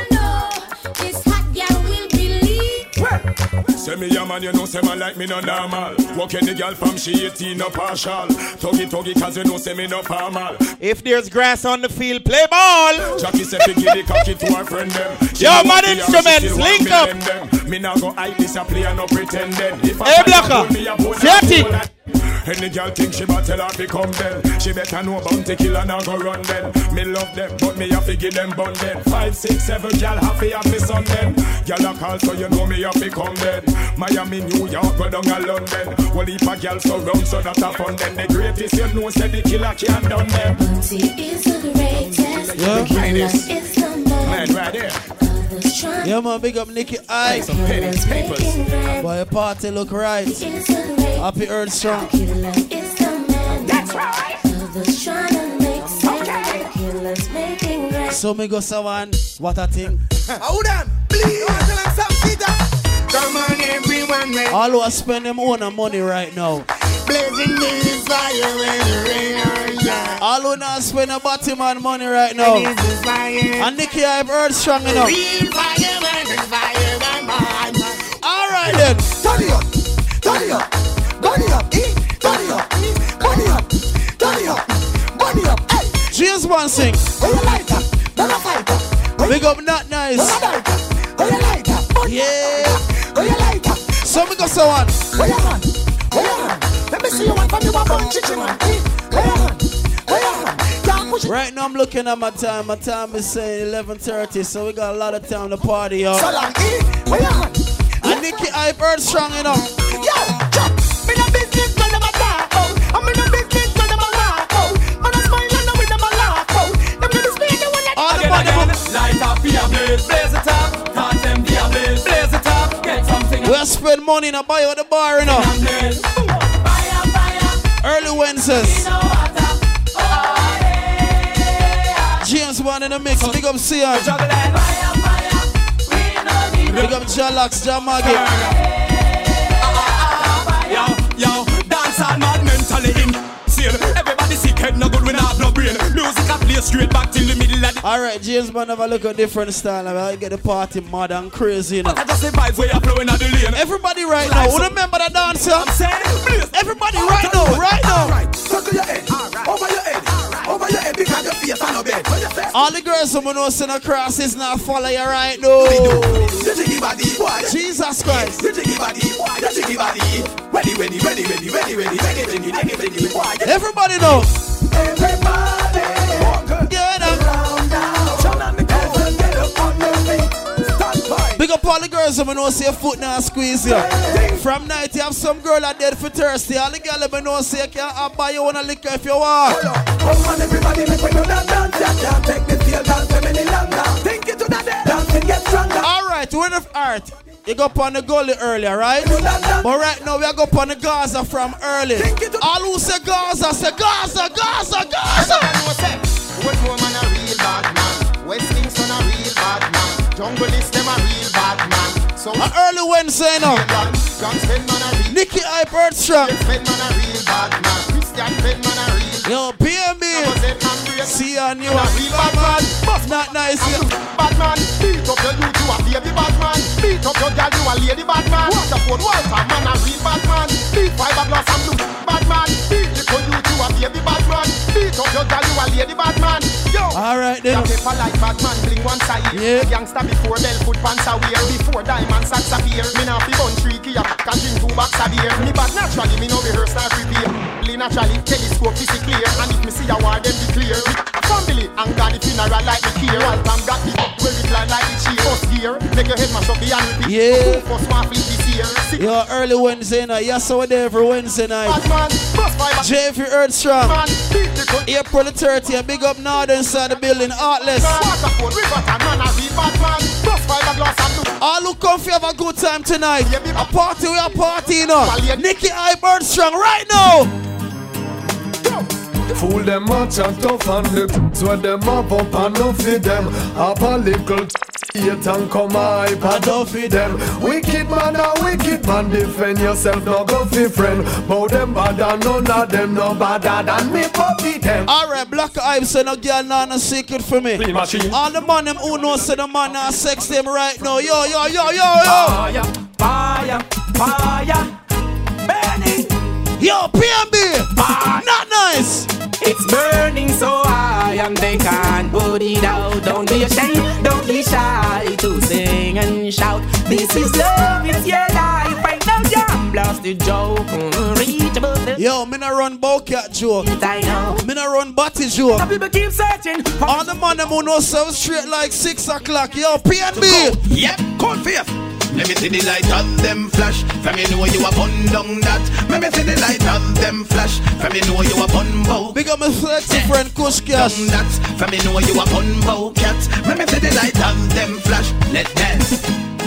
Say me a man, you know, say man like me no normal. Walking the girl from she eighteen no partial. Tuggy tuggy cause you know say me no formal. If there's grass on the field, play ball. Jackie say fi give the cocky to her friend them. Yo, man instruments, link up. Me now go hide this a play and no pretend then. Hey Blacker, say a thing. Any girl think she better tell her fi come then. She better know bounty killer now go run then. Me love them, but me have to give them bun then. Five, six, seven girl happy have me son then. Girl a call so you know me have to come then. Miami, New York, go down a London. Well if a girl so round so that a fun then. The greatest you know say the killer can't done them. Bounty is the greatest. Yeah, greatest. It's the most. Man right there. Yeah man, big up Nicky I. Some pennies, papers. Boy, your party look right. Happy Earth Strong. That's right. So me go someone, what a thing. Hold on, please. Come on everyone. All who are spend them own money right now. Blazing me fire and rain. All who not spend a bottom man money right now. And Nicky I've heard strong enough. Alright then. Turn it up, turn it up, burn it up, eh? Turn it up, burn it up, turn it up, burn it up, hey. James Bond sing. Where you like that? Burn a fighter. Big up Not Nice. Where you like that? Yeah. Where you like that? So me go someone. Where you man? Where you man? Let me see you one from you one chicken man. Where you man? Where you man? Right now I'm looking at my time. My time is saying eleven thirty, so we got a lot of time to party, y'all. So long, eh? Where you man? And Nicky I've heard strong enough. Yo, chop. Me no business when them a talk out. I'm in no business when them a walk out. Man a smile and with them a laugh out. Them gonna speak the one that all the money. Light up your blaze, blaze it up. Can't them be a blaze, blaze it up. Get something. We'll spend money now buy out the bar, you know. Early Wednesdays. James Bond in the mix. Big up Sion. Big up Jalax, Jamagi. Yo, yo, dance all mad mentally in. Everybody sick head, no good when I have no brain. Music I play straight back till the middle of the. Alright, James Bond have a look at different style. I get the party mad and crazy, you know. I just the vibes where you're flowing at the lane. Everybody right now, who remember the dancer? Everybody right now, right now. Alright, circle your head, over your head, over your head because your face on the bed. All the girls who know send across is not follow you right now. Jesus Christ. Ready, ready, ready, ready, ready, ready, ready, ready, ready, ready, ready. Everybody know. Everybody, get up. Turn on the curtain, get up on your feet. Stand by. Big up all the girls who know say your foot now squeeze you. From night you have some girl that dead for thirsty. All the girls who know say you can't buy you one liquor if you want. Come on everybody, make we do that dance. You can't take this deal dance for many longer. Think it to that day. Dancing get stronger. Alright, we're the art. You go up on the gully earlier, right? But right now we are go up on the Gaza from early. All who say Gaza, say Gaza, Gaza, Gaza. West woman a real bad man. West Kingston a real bad man. Jungle is them a real bad man. So an early Wednesday now. Nicky I bird strong. man a real bad man. Christian man a real. Yo, P M B. See you on you. A real bad man. Not nice. Bad man. Beat up your youth, you a baby bad man. Beat up your girl, you a lady bad man. What the phone, Walter man a real bad man. Beat fiberglass and blue bad man. Beat the youth, you a baby bad man. Beat up your girl, you a lady bad man. Yo. Alright then. The paper like bad man, bling one side. Yeah. Youngster before bell foot pants a wear. Before diamond sacks appear. Me now fi bun three key up, can drink two bags a beer. Me bad naturally, me no rehearse or prepare. Play naturally, telescope is clear. And if me see a war, then be clear. Family, and God the funeral like me care. All time got the up where it line like the cheer. First gear, make your head mash up the and repeat. Yeah. First one flip this year. Yo, early Wednesday night. Yes, so we're there every Wednesday night. J F Earth Strong. April the thirtieth. Big up Northern side of the building. Artless. All who come for have a good time tonight. A party, we are partying now. Nicky I Bird Strong right now. Fool them much and tough and lip. Sweat them up up and no feed them. Have a little hate and come hype and don't feed them. Wicked man a wicked man. Defend yourself, no go fi friend. Bow them bad and none of them no badder than me puppy them. Alright, Black Ives say no girl nah no secret for me. All the man them who know say the man nah sex them right now. Yo, yo, yo, yo, yo. Fire, fire, fire. Burning. Yo, P M B. Fire. Not nice. It's burning so high and they can't put it out. Don't be ashamed, don't be shy to sing and shout. This is love, it's your life. Right now, jam blast the joke. Reach above the Yo, me not run bowcat joke. I know. Me not run body joke. Some people keep searching. All the man them who know so straight like six o'clock. Yo, P N B. Yep, cold face. Let me see the light on them flash. From me know you a bun down that. Let me see the light on them flash. From me know you a bun bow. Big up my flexi friend Kush Cash. That. From me know you a bun bow cat. Let me see the light on them flash. Let dance.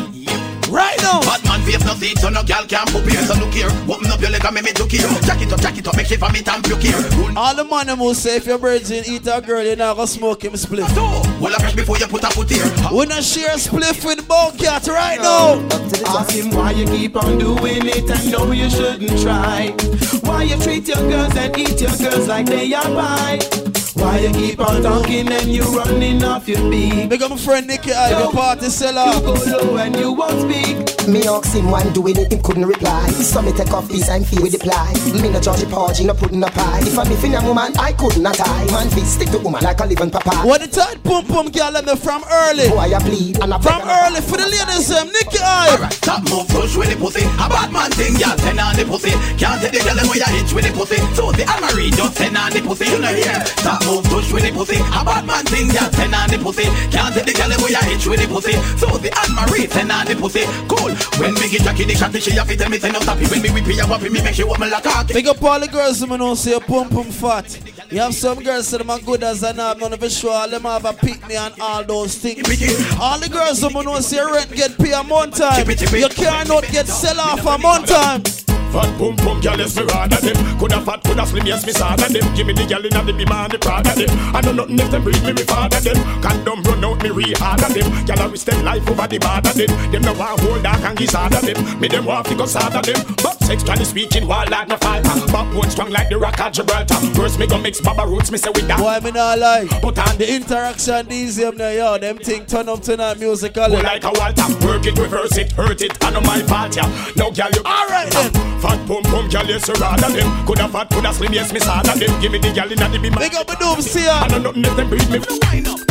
Right now. Bad man face no seat so no girl can pop here. So look here. Open up your leg and make me look here. Jack it up, jack it up. Make shit for me tamp you here. All the man who say if your virgin eat a girl, you not gonna smoke him split. Well, I fresh before you put a foot here. We not share spliff with Bowcat right now. Ask him why you keep on doing it and know you shouldn't try. Why you treat your girls and eat your girls like they are pie. Why you keep on talking and you running off your beat. Big up my friend Nicky I, the party seller. You go low and you won't speak. Me ask him why doing it, him couldn't reply. So me take off his and feel with the ply. Me no judge porgy, no putting a pie. If I'm in a woman, I couldn't tie. Man feet stick to woman like a living papa. What the tight pum pum girl let me from early. Boy I bleed and I from early for the ladies them Nicky I. Alright, top move push with the pussy. A bad man thing, y'all send on the pussy. Can't take the girl them where you hitch with the pussy. So the Almarie just send on the pussy. You know here. Top move push with the pussy. A bad man thing, y'all send on the pussy. Can't take the girl them where you hitch with the pussy. So the Almarie send on the pussy. Cool. When me get Jackie the shot, she have to tell me say no happy. When me whip you up, me make you up me like a big up all the girls who know say pum pum fat. You have some girls say them are good as an knob, none of it sure all them have a pick me and all those things. All the girls who know say rent get pay a month time. You cannot get sell off a month time. Fat pum pum girl, yes me rather them. Coulda fat, coulda slim, yes me sadder them. Give me the girl inna the beamer and the Prada them. I know nothing if them breed me, me father them. Condom run out me re-harder them. Girl I risk them life over the border them. Them no want hold dark and giz harder them. Me them want to go sadder them. But sexually speaking, wild like no falter. Backbone strong like the rock at Gibraltar. First me go mix Baba Roots, me say with that. Boy me not lie. But on the interaction these them there, yo, them thing turn up tonight musically. Like a Walter, work it, reverse it, hurt it, I know my fault yeah. No girl you. Alright then. Fat pum pum girl, yes you rather them. Coulda fat, coulda slim, yes me sadder them. Give me the girl inna the beamer. Big up the doom, see ya. I know nothing if them breed me. Wind up,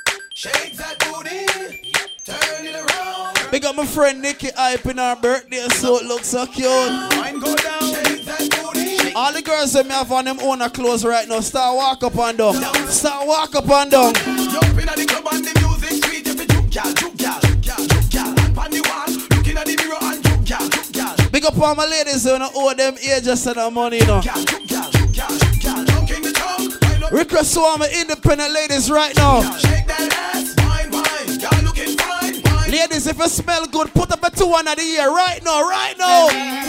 shake that booty, turn it around. Big up my friend Nicky hype in her birthday, so it looks so cute. Wind go down, shake that booty. All the girls that me have on them own clothes right now, start walk up and down. Start walk up and down. Jump in at the club and the music sweet. If you juke, gal, juke, gal, gal, juke, gal. And on the wall, looking at the mirror and juke, gal, juke, gal. Big up all my ladies who don't owe them ages and the money, you know. Request to all my independent ladies right now. Shake that ass, wine, wine, y'all looking fine, fine. Ladies, if you smell good, put up a two one of the year right now, right now.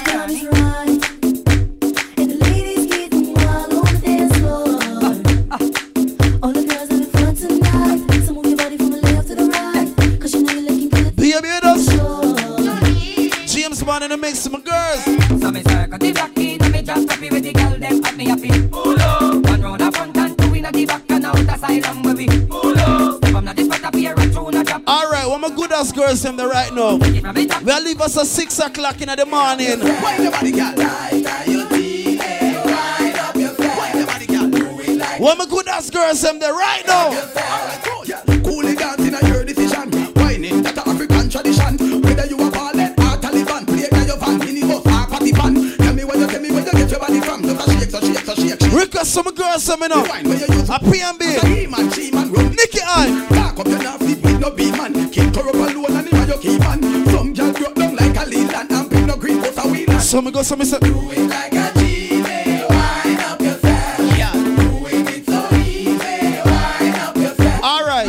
James Bond in the mix, my girls. So me circle the black key, and me just happy with the girl them at me happy. Pull up, one round the front and two in the back and out asylum where we pull up. Step on the spot up here and through the drop. All right, what my good ass girls them there right now. We'll leave us at six o'clock in the morning. Why nobody got light on your T V? Wind up your face. Why nobody got do it like? What my good ass girls them there right now. Cool elegant in your decision. Whining that African tradition. Whether you a ballet or Taliban, play by your van, minibus or party van. Tell me where you, tell me where you get your body from. Just a shake, so shake, so shake. Request some girls some me now. A P and B. Nicky I. Talk up your nasty with no B man. Keep her up alone and in your key man. Some girl broke down like a leland and pick no green for a wheel. Some go some me say. Do it like a G V. Wind up yourself. Yeah. Doing it so easy. Wind up yourself. All right.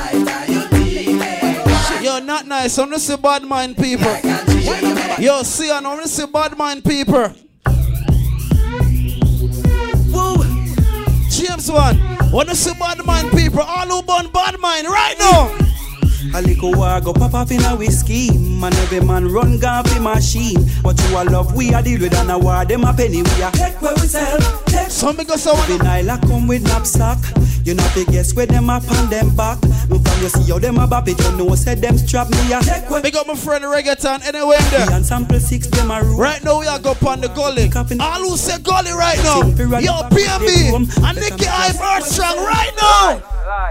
Yo, not nice. I'm gonna say bad mind people. Yo, see, I'm gonna say bad mind people. Woo. James one. Wanna say bad mind people? All who born bad mind right now. A little war go pop up in a whiskey. Man, every man run gone for machine. But you a love, we a deal with an a war. Them a penny, we a take where we sell. Take some because I want Vinyl come with knapsack. You know the guess where them up on them back. Look from you see how them a bop it. You know said them strap me a take where. Big up my friend Reggaeton anyway there. And sample six them a room. Right now we are go on the gully. All who say gully right now. Yo, P M B and Nicky Hype Earth Strong right now.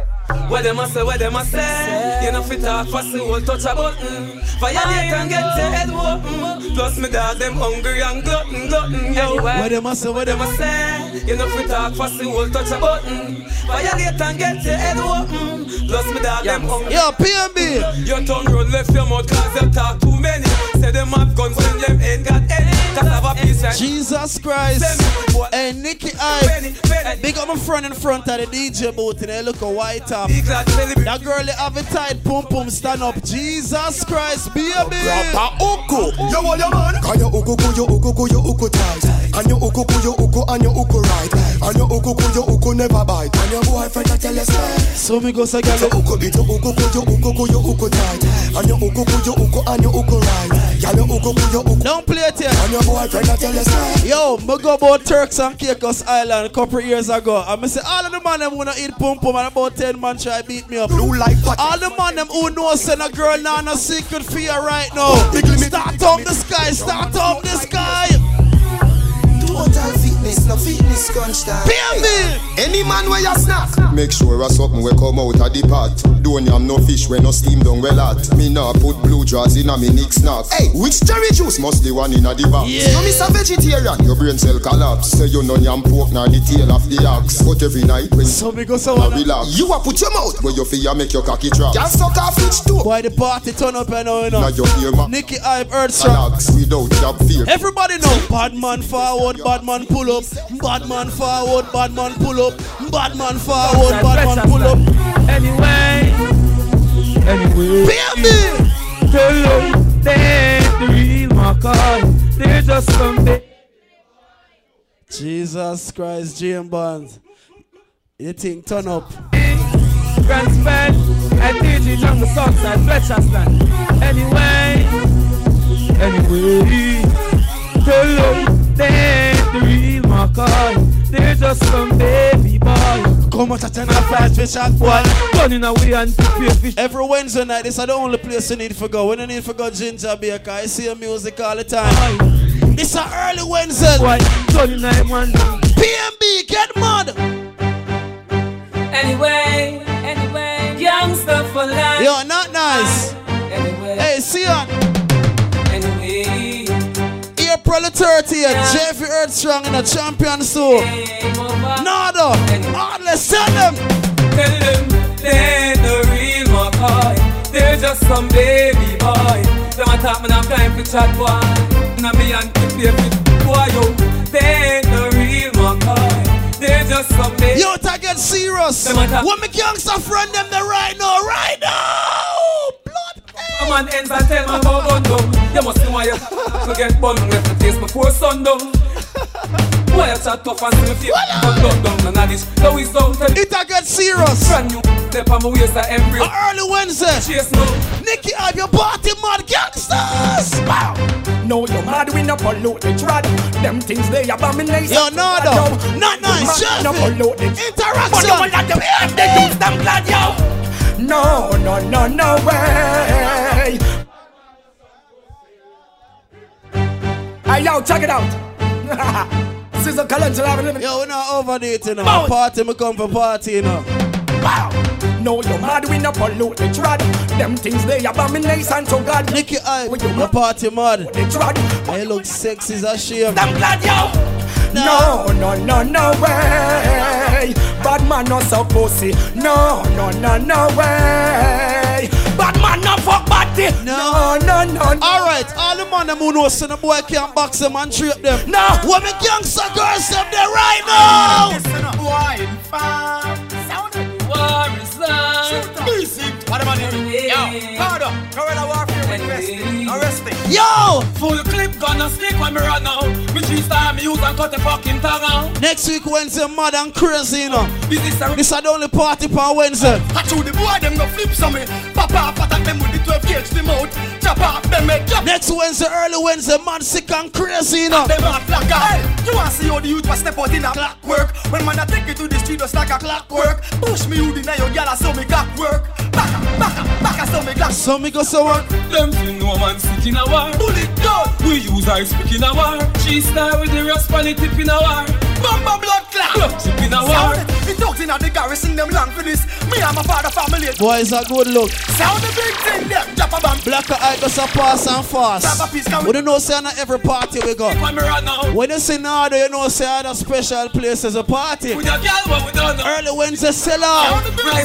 What them a say, what them a say? You know fit talk for soul, touch a button. Violate and get your head open. Plus me dog them hungry and glutton, glutton, yo. What them a say, what them a say? You know fit talk for soul, touch a button. Violate and get your head open. Plus me dog them hungry. Yo, P M B. Your tongue run left your mouth cause them talk too many. Say them have guns when them ain't got any. Cause have a piece of Jesus Christ. Hey, Nicky I big up my friend in front of the D J booth and they look a white top. That girl they have a tight pum pum stand up. Jesus Christ, baby. Grandpa Uku. Yo, what your man? Can you uku ku, you uku ku, you uku tight. And you uku ku, you uku, and you uku right. And you uku ku, you uku never bite. And your boyfriend I tell you say. So me go say girl. You uku bit, you uku ku, you uku ku, you uku tight. And you uku ku, you uku, and you uku right. Girl, you uku ku, you uku. Don't play it here. And your boyfriend I tell you say. Yo, me go about Turks and Caicos Island a couple years ago. And me say all of the man them wanna eat pum pum and about ten man try beat me up. Blue like all the man them who know send a girl now no secret fear right now. Start up the sky, start up the sky. Total fitness, no fitness constant. Baby! Any man where you snack, make sure a something will come out of the pot. Don't yam no fish when no steam down well hot. Me nah put blue jaws in a me nick snack. Hey, which cherry juice must the one in a the box? Yeah. You miss a vegetarian, your brain cell collapse. Say you no yam pork nor the tail of the ox. But every night when so me go so relax, you a put your mouth where you feel make your cocky drop. Can't suck off which too. Why the party turn up and now you know? Now you hear ma Nicky Hype Earthstrong without job fear. Everybody know bad man forward, bad man pull up. Bad man forward, bad man pull up. Bad man forward, bad man pull up. Anyway, anyway, baby, tell them they the real McCoy. They're just some big. Jesus Christ, James Bond. You think turn up? Grand Spend and D J Jungle Southside, Fletcher's Land. Anyway, anyway, tell them they the real McCoy. They're just some baby boy. Come out at ten and five fish and boy. Running away and prepare fish. Every Wednesday night, this is the only place you need to go. When you need to go Ginger Baker, I see your music all the time. This is an early Wednesday. Why? Sunny night one. P M B, get mad. Anyway, anyway, youngster for life. Yo, not nice. Anyway. Hey, Sion. Anyway. April the thirtieth, Jeffrey Earthstrong in a champion soul. Nada. Oh, let's tell them. Tell them they're the real McCoy. They're just some baby boy. Them a talk me now time for chat boy. Now me and the play with boy yo. They're the real McCoy. They're just some baby. Yo, to get serious. What me gangster friend them there right now, right now. Blood. Come on, ends and tell me about gun down. You must know why you to get bun left the place before sundown. Why you chat tough and see me feel but done down and all this. Now it's down to it a get serious. Brand new step on my waist of embryo. Early Wednesday. Cheers no. Nicky Hype your party mad gangsters. Wow. No, you're mad we no pollute the trad. Them things they abomination. Yo, Nada. Not nice, Jeff. No pollute the interaction. But you want them and they do them glad, yo. No, no, no, no way. Hey, yo, check it out. This is a collection of living. Yo, we're not overdating now. Party, me come for party, you know. Wow. No, you're mad, we no pollute the trad. Them things they abomination to God. Nicky Hype, the party mad. The trad. I look sexy as a shame. I'm glad, yo. No, no, no, no way. Bad man no so pussy. No, no, no, no way. Bad man no fuck body. No, no, no, no. Alright, all the man them who know so the boy can't box them and trip them. No. What me gangster girls them there right now. Listen up, boy. Fam. Sound it. War is love. Music. What am I doing? Yo, powder. Guerrilla warfare with wrestling. Arresting. Yo. Full clip gonna stick when me run out. Me three star me use and cut the fucking tongue out. Next week Wednesday mad and crazy, you know. This is this is the only party for Wednesday. I told the boy them go flip some me. Papa attack them with the twelve gauge the mouth. Chop off them head. Next Wednesday, early Wednesday, mad sick and crazy, you know. Them a flag hey, you want to see how the youth was step out in a clockwork. When man I take you to the street just like a clockwork. Push me you deny your gyal so me clock work. Back up, back up, back up so me clock. So me go so on. Them feel no man sick in a war. Bullet gun. We use our speak in a war. She star with the rasp on the tip in a war. Bumba blood clot. She been a war. The dogs in the garrison them long for this. Me and my father family. Boy, it's a good look. Sound the big thing there. Drop a bomb. Black eye goes a pass and fast. We don't know say not every party we go. When you see Nardo, you know say other special places a party. Early Wednesday sell out.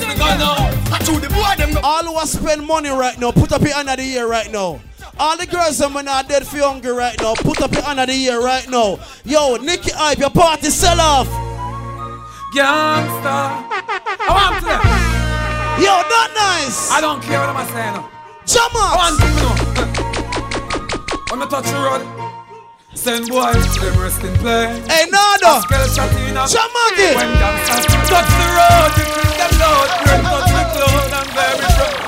All who spend money right now, put up your end of the year right now. All the girls that are not dead for hungry right now, put up your end of the year right now. Yo, Nicky Hype, your party sell off. Gangsta. I want to them. Yo, not nice. I don't care what I'm saying. Jump up. I want to know. When I touch the road, send boys to them rest in play. Hey, Nardo. Jump up it. When gangsters touch the road, you bring them loud. Bring touch the clothes, I'm very proud.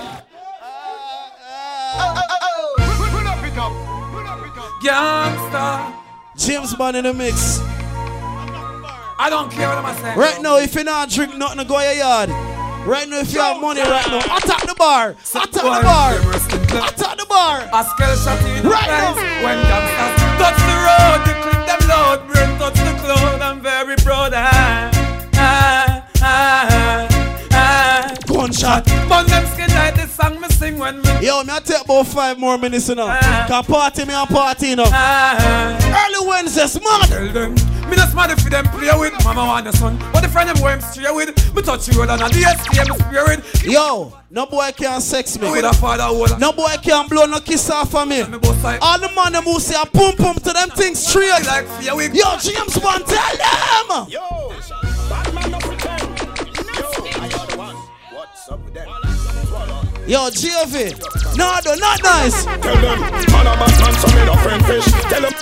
Gangsta. James Bond in the mix. I don't care what I'm saying. Right now, if you not drink nothing, go your yard. Right now, if you have money right now, attack the bar. Attack the bar. Attack the bar. A skull shot in the right face. When gangsters touch the road, you clip them loud. Bring touch the cloud, I'm very proud. Ah, ah, ah, ah. Gunshot. Burn them skin like the song me sing when me. Yo, me I take about five more minutes now. Ah. Cause party me a party now. Ah. Early Wednesdays, man. Tell them. Me just mad if them play with mama want your son. But the friend them where I'm straight with. Me touch you and a D S K me spirit. Yo, no boy can sex me. With a father hold. No boy can blow no kiss off of me. All the man them who say a pum pum to them things straight. Like yo, James Bond, tell them. Yo, bad man no pretend. Yo, I got the one. What's up with them? Yo, G V. No, no, not nice. Tell them, man a bad man, so me no friend fish. Tell them.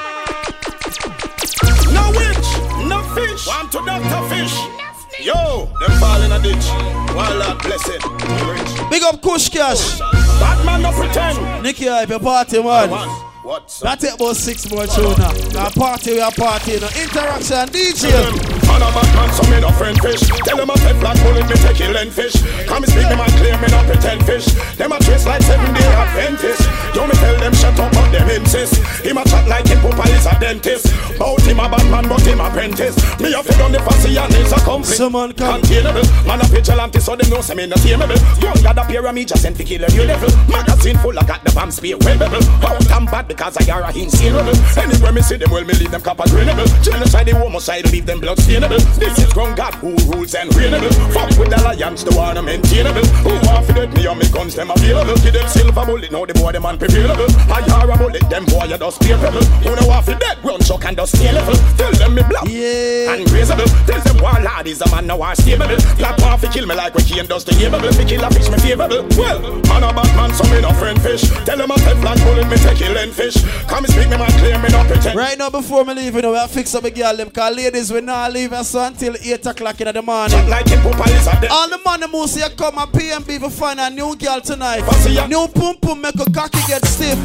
No witch, no fish. Want to doctor fish. Yo, them fall in a ditch. While Lord bless it. Big up Kush Cash. Bad man no pretend. Nicky Hype, your party man. What's up? That take about six more tune now. Now party, we are party now. Interaction, D J. Man a bad man, so me no friend fish. Tell them a Teflon bullet, me take kill and fish. Come speak me man clear, me no pretend fish. Them a trace like seven day Adventist. Yo, me tell them shut up, but them insist. Him a chat like him papa is a dentist. Bout him a bad man, but him apprentice. Me a fit on the fussy and he's a conflict. Someone come. Containable. Man a vigilante, so them know say me no tameable. Young got a pyramid, just sent to kill a new level. Magazine full, I got the bomb spear webbable. Out and bad because I are a insanable. Anywhere me see them, well me leave them copper grenable. Genocide, the homicide, leave them blood stainable. This is grown God who rules and reignable. Fuck with the lions, the one I'm maintainable. Who want to dead me on me guns, them available. Give them silver bullet, now the boy them unpreparable. I are a bullet, them boy you just pay pebble. Who know want to dead, run shock and just stay level. Tell them me black yeah. and grazable. Tell them one lad is a man now are stable. Black want to kill me like when Kane does the able. If kill a fish me favorable. Well, man a bad man, so me no friend fish. Tell them a Teflon bullet, me take kill and fish. Come speak me man clear, me not pretend. Right now before me leave, you know, we have fix up a girl them. Cause ladies we not leave us until eight o'clock in the morning. Like all the man who say come and P M B for find a new girl tonight. New pum pum make a cocky get stiff.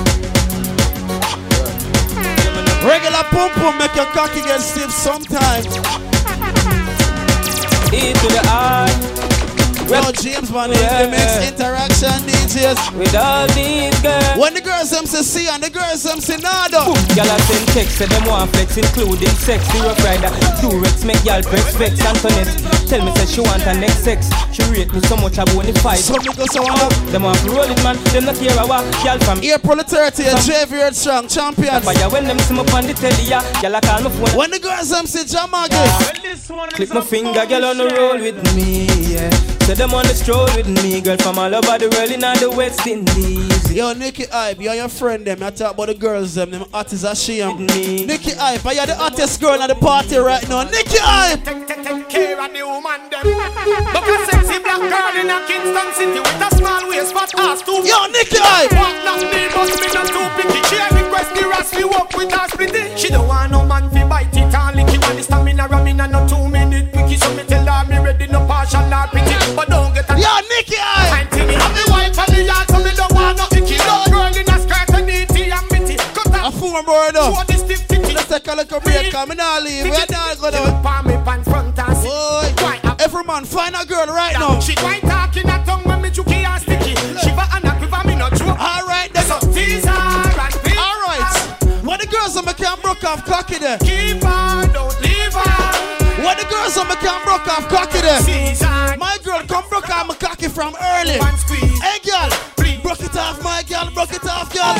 Regular pum pum make your cocky get stiff sometimes. E to the I. Yo, James Bond yeah. in the mix, interaction D Js. With all these girls. When the girls them say C and the girls them say Nardo. Y'all are send text, say them want flex, including sex. Zero rider, two Rex, make y'all press vex. Antoinette, tell me say she want her next sex. She rate me so much I won't fight. So me go so on. Them want to roll it man, them not care about y'all from April the thirtieth, J V Earth Strong, champions. When them see me on the telly, y'all a call me phone. When the girls them say Jamagi. Click my finger, girl on the roll with me, yeah. So them on the stroll with me, girl from all over the world in all the West Indies. Yo, Nicky Hype, you're your friend them. I talk about the girls them, them hot as a shame. Nicky Hype, you're the hottest girl at the party right now. Nicky Hype! Take, take, take care of the woman them. Look a sexy black girl in a Kingston City with a small waist, fat ass too. Yo, Nicky Hype! Walk not me, but me not too picky. She request the rest, we walk with her splitty. She don't want no man fi bite it and lick it. When the stamina ramming and no two minute quickie. So me tell her me ready, no partial or pretty. But don't get a yo, Nicky Hype! I'm the wife of the yard, so me don't want no icky. No girl in a skirt and nitty and bitty. A fool board up. Let's take a look at break, come in and leave. We're not gonna boy, every man find a girl right now. She quite talking a tongue when me juky and sticky. She va and a quiver me no joke. Alright then. So tease her and alright. What the girls girls on me can't broke off cocky there? Keep her, don't leave her. What the girls on me can't broke off cocky there? Season. My girl come broke off my cocky from early. One squeeze. Hey girl, please. Broke it off my girl, broke it off girl.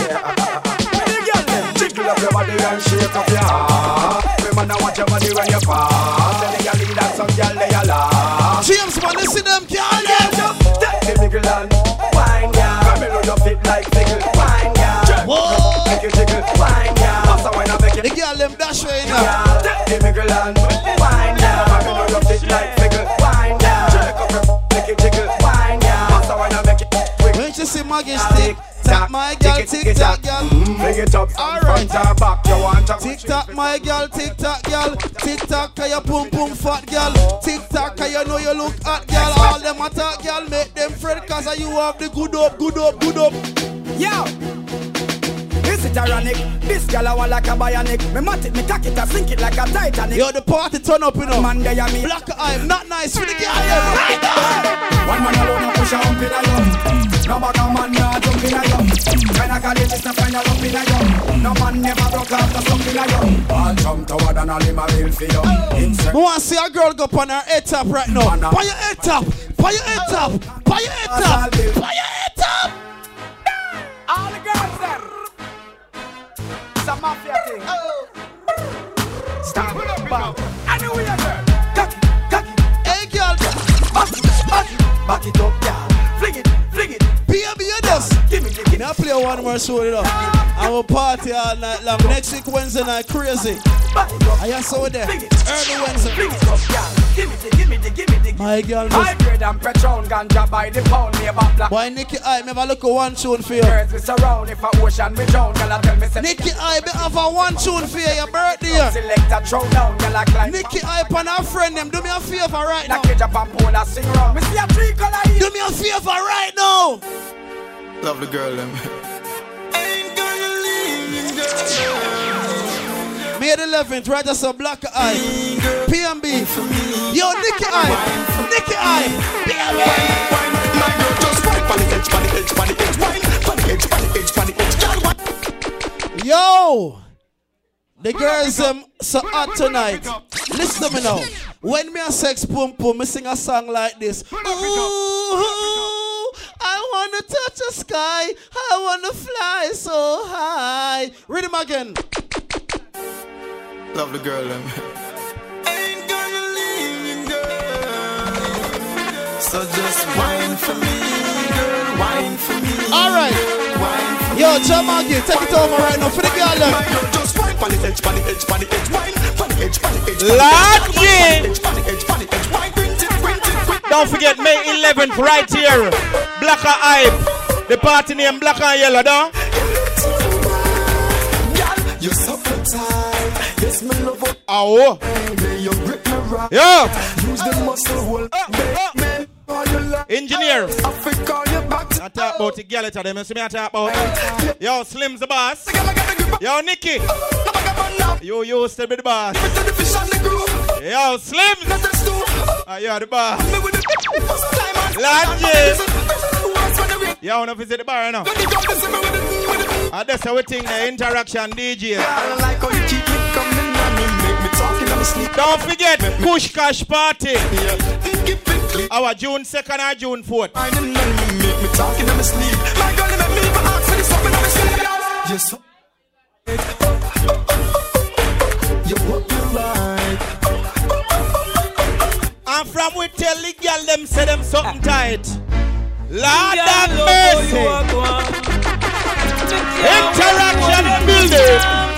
Jiggle up your body and shake up your heart. Remember now watch your body when you fall. Tell the girl lead that some girl lay a lot. James wanna see them girl, yeah. Take the wiggle and wine, girl. Come in on your feet like wiggle, wine, girl. Whoa. Make you jiggle, wine, girl. Master wine and make it. The girl them dash right now. Take the wiggle and wine, girl. Come in on your feet like wiggle, wine, girl. Shake up your make it jiggle, wine, girl. Master wine and make it. When you see my stick. Tick-tock, my girl, tick-tock, girl. Bring it up, alright. Front or back, you want to. Tick-tock, my girl, tick-tock, girl. Tick-tock, cause you pum pum fat, girl. Tick-tock, cause you know you look hot, girl. All them attack, girl, make them friend, cause you have the good up, good up, good up. Yo! Is it ironic? This girl I want like a bionic. Me mat it, me cock it, I sink it like a Titanic. Yo, the party turn up, you know. Man, they are me. Black eye, not nice for the girl, yeah. Right on. One man alone, I push a hump in a yum. No bag of man, nah, jump in a yum. When I call it, it's not find a lump in a yum. No man never broke off the slump in a yum. All jump toward and all him a real for you. I want to see a girl go up on her head top right now. On your head top, on your head top, on your head top, on your head top. All the girls there. It's a mafia thing. Stop it, back. I know we are girl. Cock it, cock it. Hey girl, back it, back it, back it up, yeah. Fling it, fling it. Be a be a dust. Give me, give me. Now play one more show it up. I will party all night long. Next week Wednesday night, crazy. I am so there. Early Wednesday. Fling it up, yeah. Give me the, give me the, give me the. My girl, high grade and Patron ganja by the pound. Me about black. Boy, Nicky I never look at one tune for you. Birds we surround. If a ocean we drown, girl tell me say. Nicky I be have a one tune for you. Your birthday. Select a throw down, girl like like. Nicky I and our friend them do me a favor right now. Knock it up and pull a sing round. Me see a tree color here. Do me a favor right now. Love the girl them. Ain't gonna leave you, girl. May the eleventh, right? That's a black eye. P M B. Yo, Nicky I. Nicky I. P M B. My girl just wine on the edge, on the edge, on the edge, wine on the edge, on the edge, on the edge. Yo, the girls um so hot tonight. Listen to me now. When me a sex pum pum, me sing a song like this. Ooh. I wanna touch the sky, I wanna fly so high. Read him again. Love the girl them. Ain't gonna leave you, girl. So just wine for me, girl, wine for me. Alright. Yo, Jamagi, take it over right now for the girl them. Just wine on the edge, on the edge, on the edge, wine on the edge, on the edge. Lock in. On the edge, on the edge, wine. Don't forget May eleventh right here. Black and Hype. The party name Black and Yellow, don't? You're so tight. Yes, me love it. Oh. You grip me rock. Yo. Use the muscle hold. Engineer. Africa, you back. I talk about the girl to them. You see me I talk about. Yo, Slim's the boss. Yo, Nicky. You used to be the boss. Yo, Slim. Uh, you're the boss. Lord J. You want to visit the bar now? Uh, that's how we think the interaction D J. Don't forget Kush Cash Party. Our June second or June fourth. Yes. You hope you're right. And from we tell the girl them say them something tight. Lord have mercy. Interaction building.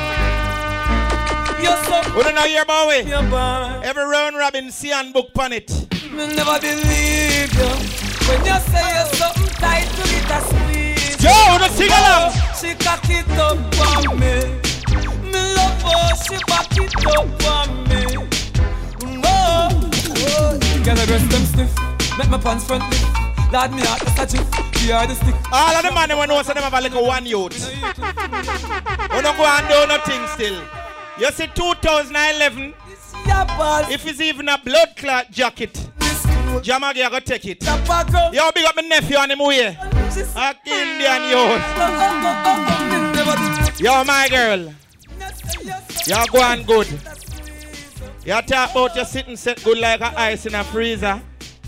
We don't know hear about we. Every round robin see and book on it. Me never believe you when you say you're something tight to it a squeeze. Yo, don't sing along. She cock it up for me. Me love her, she back it up for me. Oh, oh. Girl, I dress them stiff, make my pants front lift. Lad me out, that's a chip, we are the stick. All of the man when know say them have a little one youth. We don't go and do nothing still. You see two thousand eleven, if it's even a blood clot jacket, Jamagi I go take it. Yo, big up my nephew on him way. A Indian youth. Yo, my girl, You're going good. You talk about your sitting set good like a ice in a freezer.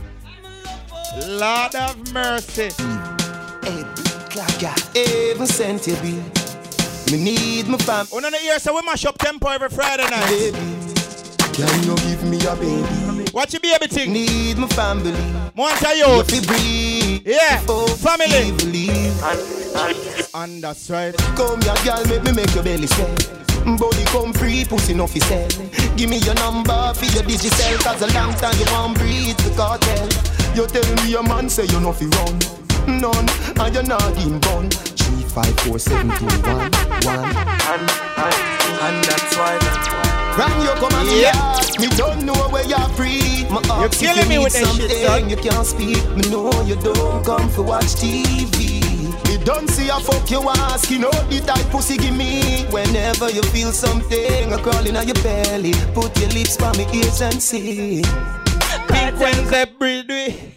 Lord of mercy. Hey, Clacker, even sent you be. Me need my fam. One of the years, so we mash up tempo every Friday night. Baby, can you give me a baby? What you baby thing? Need my family. Want a youth. You breathe. Yeah, family. And, and, and that's right. Come here, girl, make me make your belly swell. Body come free, pussy no fi sell. Give me your number for your digital, cause a long time you won't breathe the cartel. You tell me a man say you no fi run. None, and you're not in gun. Three, five, four, seven, two, one, one. And, and, and that's why. When you come and yep. me, me don't know where you're free. My you're killing me with that shit, son. You can't speak, me know you don't come for watch T V. Me don't see a fuck you ask, you know the type pussy give me. Whenever you feel something a crawling on your belly, put your lips by me ears and see. Pink Wednesday, breathe me.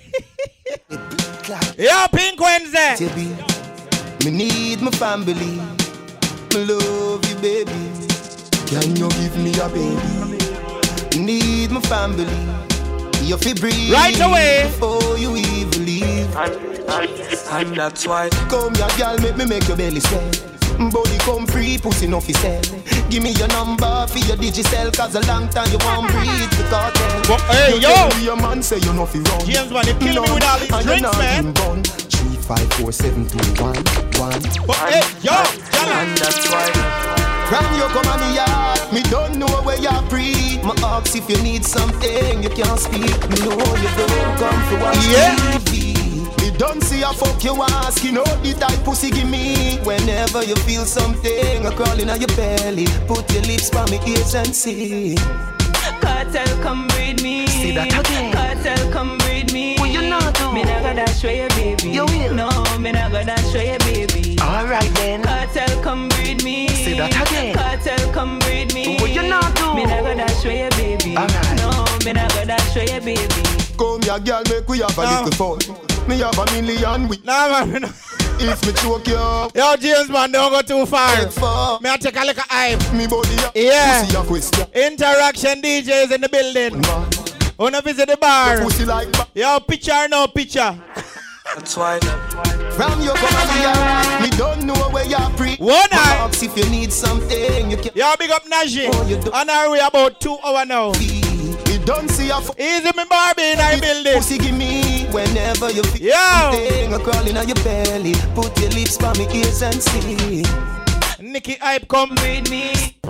Yo, Pink Wednesday. Me need my family. Me love you, baby. Can you give me a baby? Need my family. You feel breathe right away before you even leave. And, and, and that's why. Come here, girl, make me make your belly swell. Body come free, pussy no fi sell. Give me your number for your digicel, cause a long time you won't breathe the cartel. But, hey, you yo! Your man say you no fi run. James, man, you killing me with all these drinks, man. Three, five, four, seven, two, one, one. But, hey, yo! And that's why. From you come on the yard, me don't know where you're free. My ask if you need something, you can't speak. Me know you don't come for watch yeah. T V. Me don't see a fuck you ask, you know the type pussy give me. Whenever you feel something a crawling on your belly, put your lips by me ears and see. Cartel, come breed me. See that again. Cartel, come breed me. What you not do? Me not gonna show you, baby. You will. No, me not gonna show you, baby. Alright then. Cartel, come breed me. See that again. Cartel, come breed me. What you not do? Me not gonna show you, baby. Alright. No, me not gonna show you, baby. Come here, girl, make we have a no. little fun. Me have a million with. Nah, man. No. If me choke you up. Yo, James, man, don't go too far. far. Me I take a look at hype. Me body yeah. Pussy a question. Interaction D Js in the building. Man. Wanna visit the bar? Pussy like ba- Yo, picture or no picture? That's why. From your come here, me don't know where you're free. One eye. If you need something, you can. Yo, big up Naji. Oh, you on our way about two hours now. Me don't see a f- easy me Barbie in our building. Pussy give me whenever you feel Yo. something a crawling on your belly. Put your lips by me ears and see. Nicky Hype come with me.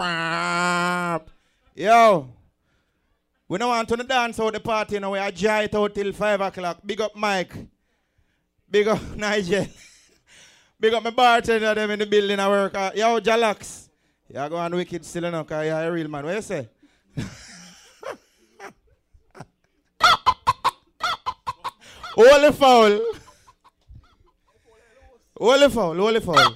Yo. We don't want to dance out the party now. We are jay it out till five o'clock. Big up Mike. Big up Nigel. Big up my bartender them in the building I work. Uh, yo, Jalax. You go on wicked still enough because you're a real man. What you say? Holy foul. Holy foul. Holy foul.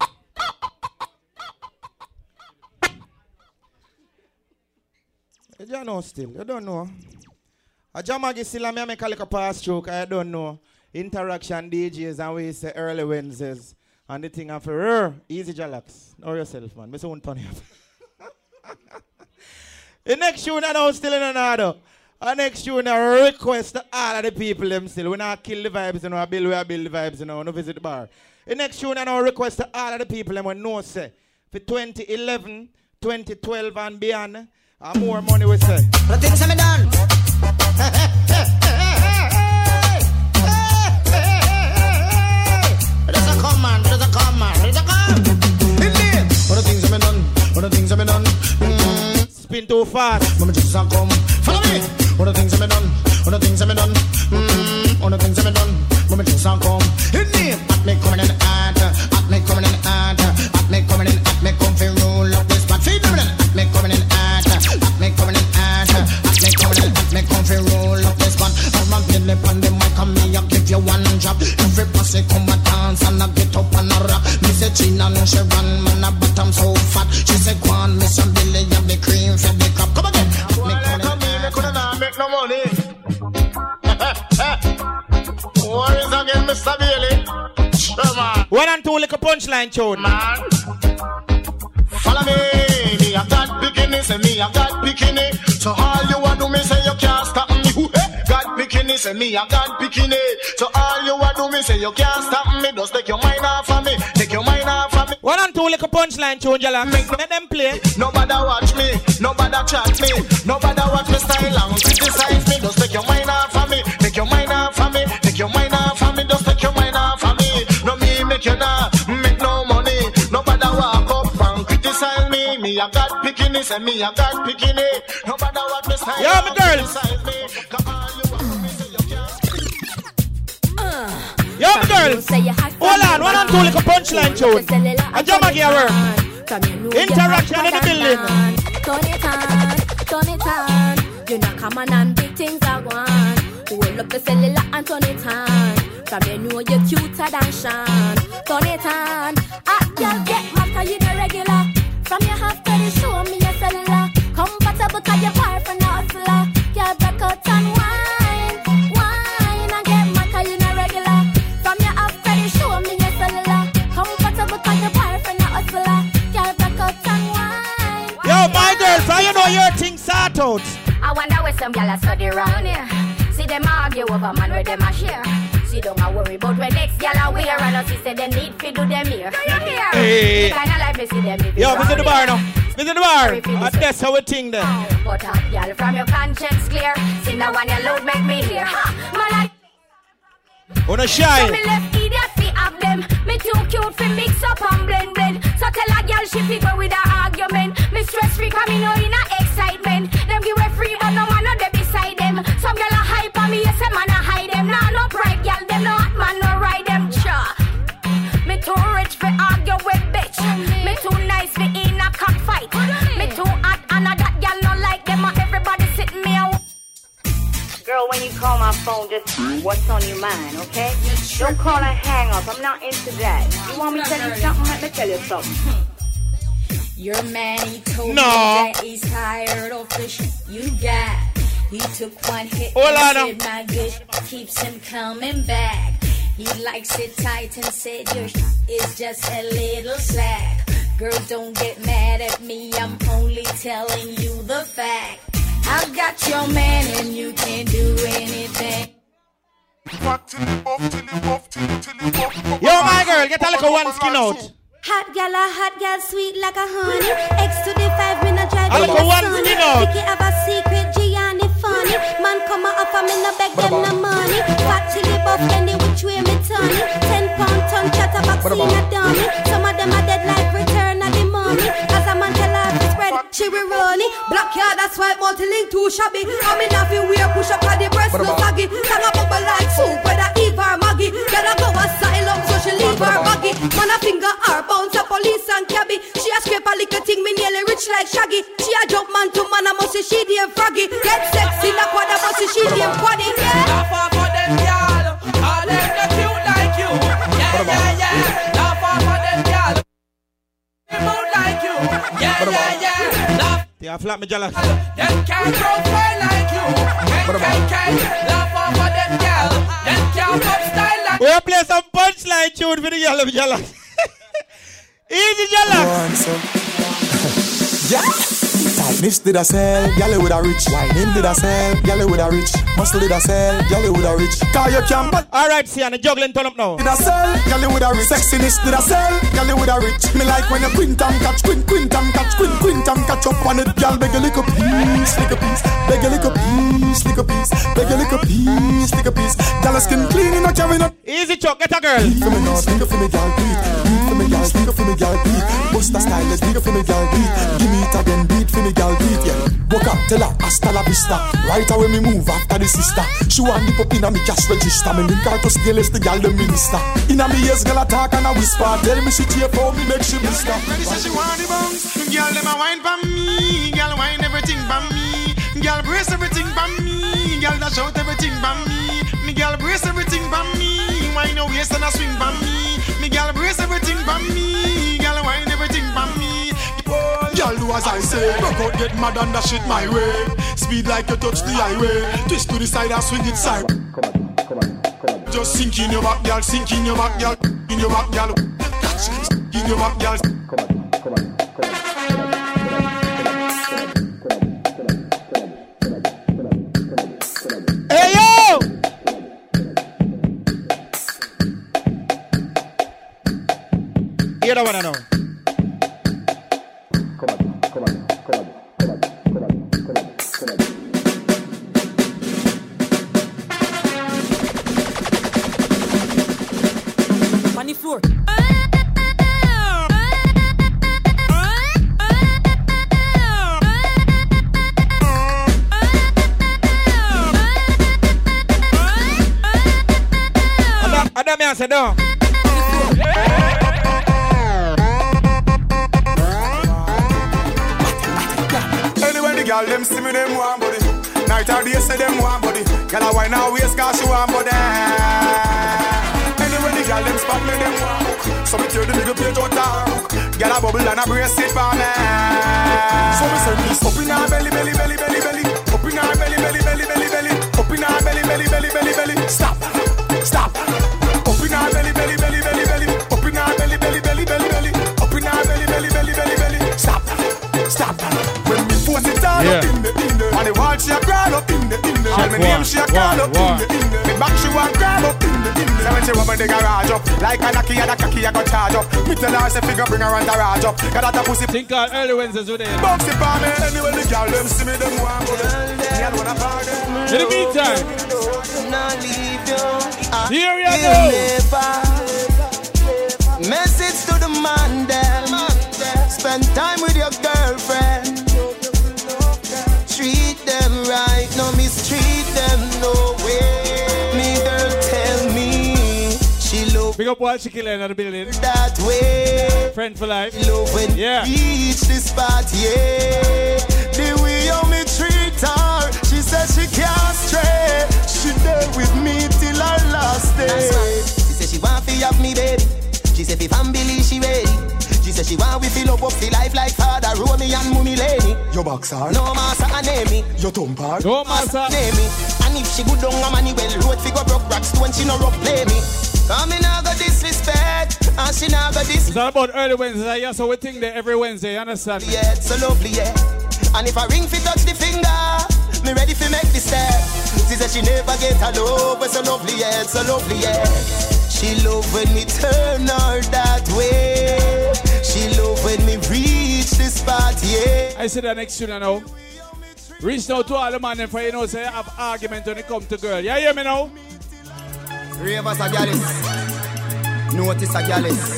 You don't know still. You don't know. A Jamagi still a me make a little pass through because I don't know. Interaction D Js and we say early Wednesdays. And the thing after her, easy Jalax. Know yourself, man. Me won't turn you up. The next tune I know still in another. The next tune I request to all of the people them still. We not kill the vibes, you know. I build, we build the vibes, you know. No visit the bar. The next tune I know request to all of the people them when no say. For twenty eleven, twenty twelve and beyond. And more money we say. The things I'm done. There's a come man, there's a come man, there's a come. Indeed. All the things I'm done, all the things I'm done. Mm. Spin too fast. Mama just a come. Follow me. All the things I'm done, all the things I'm done. Mm. All the things I'm done. Mama just a come. Indeed. At me coming in hard, at me coming in hard, at me coming in, at me come for roll up this spot. Feed them in. At me coming in hard, at me coming in hard, at me coming in, at me come for roll up this spot. I'm a billy on the mic and me I give you one job. Every pussy come a dance and I get up and a rock. Me say China no she run, man a bottom so fat. She say go on, me some Billy and the cream for the cup. Come again. Me come in, me couldn't not make no money. What is again, Mister Billy? Sure, man. One and two like a punchline tune. Man. Follow me, me a God bikini, say me a God bikini. So all you want do me say you can't stop me. God bikini, say me a God bikini. So all you want do me say you can't stop me. Just take your mind off of me, take your mind off of me. One and two little punchline tune, Jala. Make them play. Nobody watch me, nobody chat me, nobody watch me style and criticize me. Just take your mind off of me, take your mind off of me, take your mind off of me. Just take your mind off of me. No me make you not make no money. Nobody walk up and criticize me. Me a God bikini, say me a God bikini. Nobody watch me style Yo, my girl. criticize me. Come on, you want me say you can't. Yo, my girl. Hold on, one and two little punchline tune. A Jama gear work. Interaction in the building. Turn it on, turn it on. You know, come on and big things I want. Hold up the cellular and turn it on. From you know you're cuter than Sean. Turn it on. Ah, girl, get mad cause you the regular. From your half to the show me your cellular. Compatible cause you're far from the hustler. Girl, break out and wine, wine. And get mad cause you the regular. From your half to the show me your cellular. Compatible cause you're far from the hustler. Girl, break out and wine. Yo, my girl, so you know your thing sort out. I wonder where some y'all are study round here. See them argue over man where them a share. See don't a worry about where next y'all are wear. And us say them need fi do them here. Do you hear? Hey. The kind of life we see them living Yo, round visit the bar here. now. Visit the bar. And that's how we think then. But hot y'all from your conscience clear. See now when you load make me hear. Ha! Man I On a shy. so me left idiot fi have them. Me too cute fi mix up and blend blend. So tell a girl she fi go with her argument. Me stress free cause me know in a excitement. Them give her free but no man no dey beside them. Some girl a hype on me, yes a man a hide them. Nah no pride girl, them no hot man no ride them. Cha. Me too rich fi argue with bitch. Me too nice fi in a cockfight. Me too hot and a that girl no like them. A everybody sitting me out. Girl, when you call my phone, just what's on your mind, okay? Don't call and hang up. I'm not into that. You want me to tell you something? Let me tell you something. Your man, he told No. me that he's tired of the shit you got. He took one hit Hold on. and said my good keeps him coming back. He likes it tight and said your shit is just a little slack. Girl, don't get mad at me, I'm only telling you the fact. I've got your man and you can't do anything. Yo, my girl, get a little one skin out. Hot gal, a hot gal, sweet like a honey. X to the five, me no drive I with like a the one sunny. skin out. Vicky have a secret, Gianni funny. Man come a offer me no beg them no money. Fat chili buff, any which way me turn it. Ten pound ton chatterbox in a dummy. Some of them are dead like return of the mummy. As a man tell her to spread, she will run it. Black hair, that's why multi-link too shabby. I'm in a wear push up at the breast, no saggy. Sang a bubble like soup, whether Eve or Maggie. Girl a go asylum, so she leave her baggy. Man a finger her bounce a police and cabby. She a scrape a little thing, me nearly rich like Shaggy. She a jump man to man, I must say she damn froggy. Get sexy, like what I must say she damn quaddy. Laugh off of them, y'all. All them not cute like you. Yeah, yeah, yeah. Laugh off of them, y'all. They move like you. Yeah, yeah, yeah. Laugh. They are flat me jealous. Them can't profile like you. Can't, can't, can't. Laugh off of them, y'all. Them can't pop style like you. We'll play some punchline tune for the girl of jealous. Easy jealous. Yeah. Tightness did I sell, gyal with a rich. Whining did I sell, gyal with a rich. Muscle did I sell, gyal with a rich. Call your camp. Alright, see, and the juggling turn up now. Did I sell, gyal with a rich. Sexiness did I sell, gyal with a rich. Me like when you quint and catch, quint, quint and catch, quint, quint and catch up on it, gyal. Beg a little piece, lick a piece. Beg a little piece, lick a piece. Beg a little piece, lick a piece. Gyal skin clean, you not carrying up. Easy chuck, get a girl. Beat for me now, speak for me, gyal. Beat, beat for me, gyal. Speak for me, gyal. Beat. Buster style, let's speak for me, gyal. Beat. Give me it again, beat for me, gyal. Beat, yeah. Woke up, tell her, hasta la vista. Right away me move after the sister. She want the pop in a me cash register. Me link her to scaleless the gal the minister. In a me ears, girl a talk and a whisper. Tell me she cheer for me, make she mister. Ready say she want the bounce. Girl them a wine for me. Girl wine everything for me. Girl brace everything for me. Girl dash out everything for me. Me girl brace everything for me. Wine your waist and a swing for me. Me girl brace everything for me. Girl wine everything for me. Girl do as I say. Rock out, get mad and dash it my way. Speed like you touch the highway. Twist to the side and swing it side. Just sink in your back, girl. Sink in your back, girl. In your back, girl. Catch. In your back, girl. that one now. Come on, come on, come on, come on, come on, come on, come on. On the floor. Adam, I said no. Anyway, the girl them see me them want body. Night or day say them want body. Girl I wine now waist cause she want body. Anyway, the girl them spot me them want hook. So me tear the middle page out her hook. Girl a bubble and a brace it for me. So me say this up in her belly, belly, belly, belly, belly. Up in her belly, belly, belly, belly, belly. Up in her belly, belly, belly, belly, belly. Stop, stop. Up in her belly, belly, belly, belly, belly. Up in her belly, belly, belly, belly, belly. Up in her belly, belly, belly, belly, belly. Stop, stop. When me force it down up in the, in the. On the wall she a crawl up in the, in the. On my name she a crawl up in the, in the. Me back she want grab up in the, in the. So when she want me the garage up, like a knocky and a cocky I go charge up. Me tell her say figure bring her on the garage up. Got that a pussy. Think all early Wednesdays with them. Bounce it for me. Anyway the girl them see me them want go there. Me and one a party. In the meantime. Here we go. Message to the man them. Spend time with your girlfriend. Treat them right, no mistreat them, no way. Me girl tell me she love. Big up Wild Chicken in the building. That way. Friend for life. Love when yeah. reach this spot, yeah. The way how me treat her, she said she can't stray. She there with me till her last day. She said she want to have me, baby. She said if family she ready. She said she want we fill up up the life like father Romy and Mummy Laney. Your boxer. No master and name me. Your thumpar. No master. Name me. And if she good down a money well road figure broke rocks when she no rock play me. Come in now go disrespect and she now go disrespect. It's not about early Wednesday, yeah, so we think that every Wednesday, you understand? Yeah, it's so lovely, yeah. And if a ring fit touch the finger, me ready for make the step. She said she never get a love, but so lovely, yeah, it's so lovely, yeah. She love when me turn her that way. She love when me reach the spot, yeah. I see the next tune now. Reach out to all the man for you know say have argument when it come to girl. You hear me now? Ravers a gallus. Notice a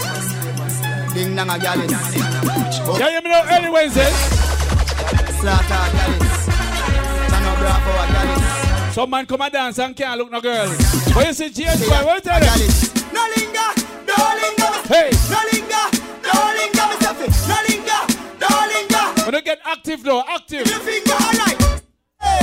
gallus. Ding dang a gallus. Oh. You hear me now early Wednesday? Slaughter a gallus. Tano bravo a gallus. Some man come and dance and can't look no girl. But you see James boy, what you tell them? No linger, no linger. Hey. No linger, no linger, Mister F. No linger, no linger. When you get active though, active. Your finger, all right. Hey,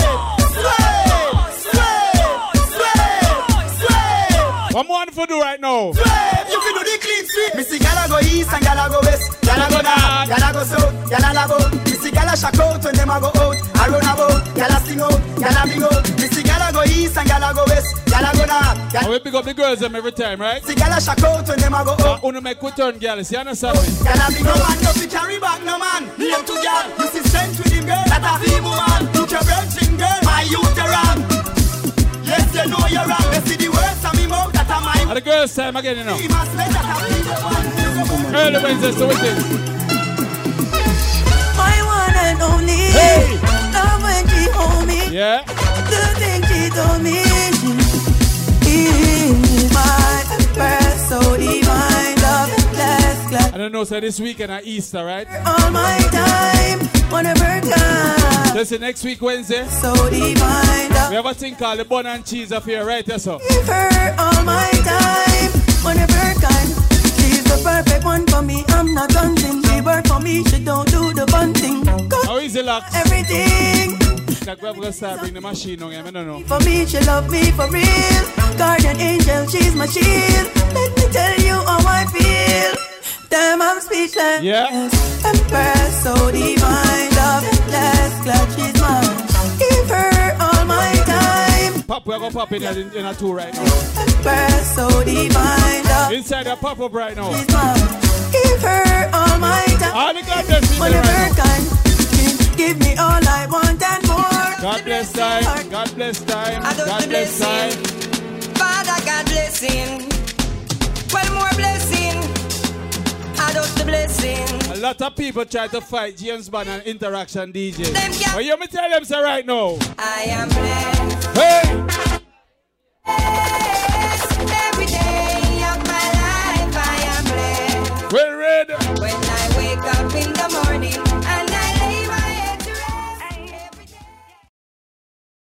sway, sway, sway, sway. What more for do right now? Sway. You can do the clean sweep. Missy gala go east and gala go west. Gala go north, gala go south, gala labo. Missy gala shock out when them a go out. I run about, gala sing out, gala bing out. Missy gala go east and gala go west. Gala go north. I will pick up the girls them every time, right? Missy gala shock out when them a go out. Uno make we turn girls, you understand me? Gala bing no man, just carry back no man. Name to girl, you see strength with him girl. That a feeble man, put your virgin girl. My youth around. Yes, you know you're wrong. They see the words of me mouth that a mine. At the girls time again, you know. He must let that a feeble man. Early Wednesday, so it is. My one and only. Hey. Love when she hold me. Yeah. The thing she told me. Is my first so divine. Love last class. I don't know, so this weekend at Easter, right? All my time, whenever time. Listen, next week Wednesday. So divine. We have a thing called the bun and cheese up here, right? Yes, sir. Give her all my time, whenever kind. She's the perfect one for me. I'm not hunting. She work for me. She don't do the fun thing. How is it, Locks? Everything. Like we're gonna start bring the machine on him, I don't know. For me, she love me for real. Guardian angel, she's my shield. Let me tell you how I feel. Damn, I'm speechless. Yeah. Empress, so divine. Love, last glad she's mine. Give her all my time. Pop, we're gonna pop in a, in a two right now. Empress, so divine. Love, inside the pop up right now. She's mine. Give her all my time. All the God bless me whenever right kind. Give me all I want and more. God bless time. God bless time. God bless time. Father God blessing. Well, more blessing. I don't A lot of people try to fight James Bond and Interaction D J. But you me tell them so right now. I am blessed.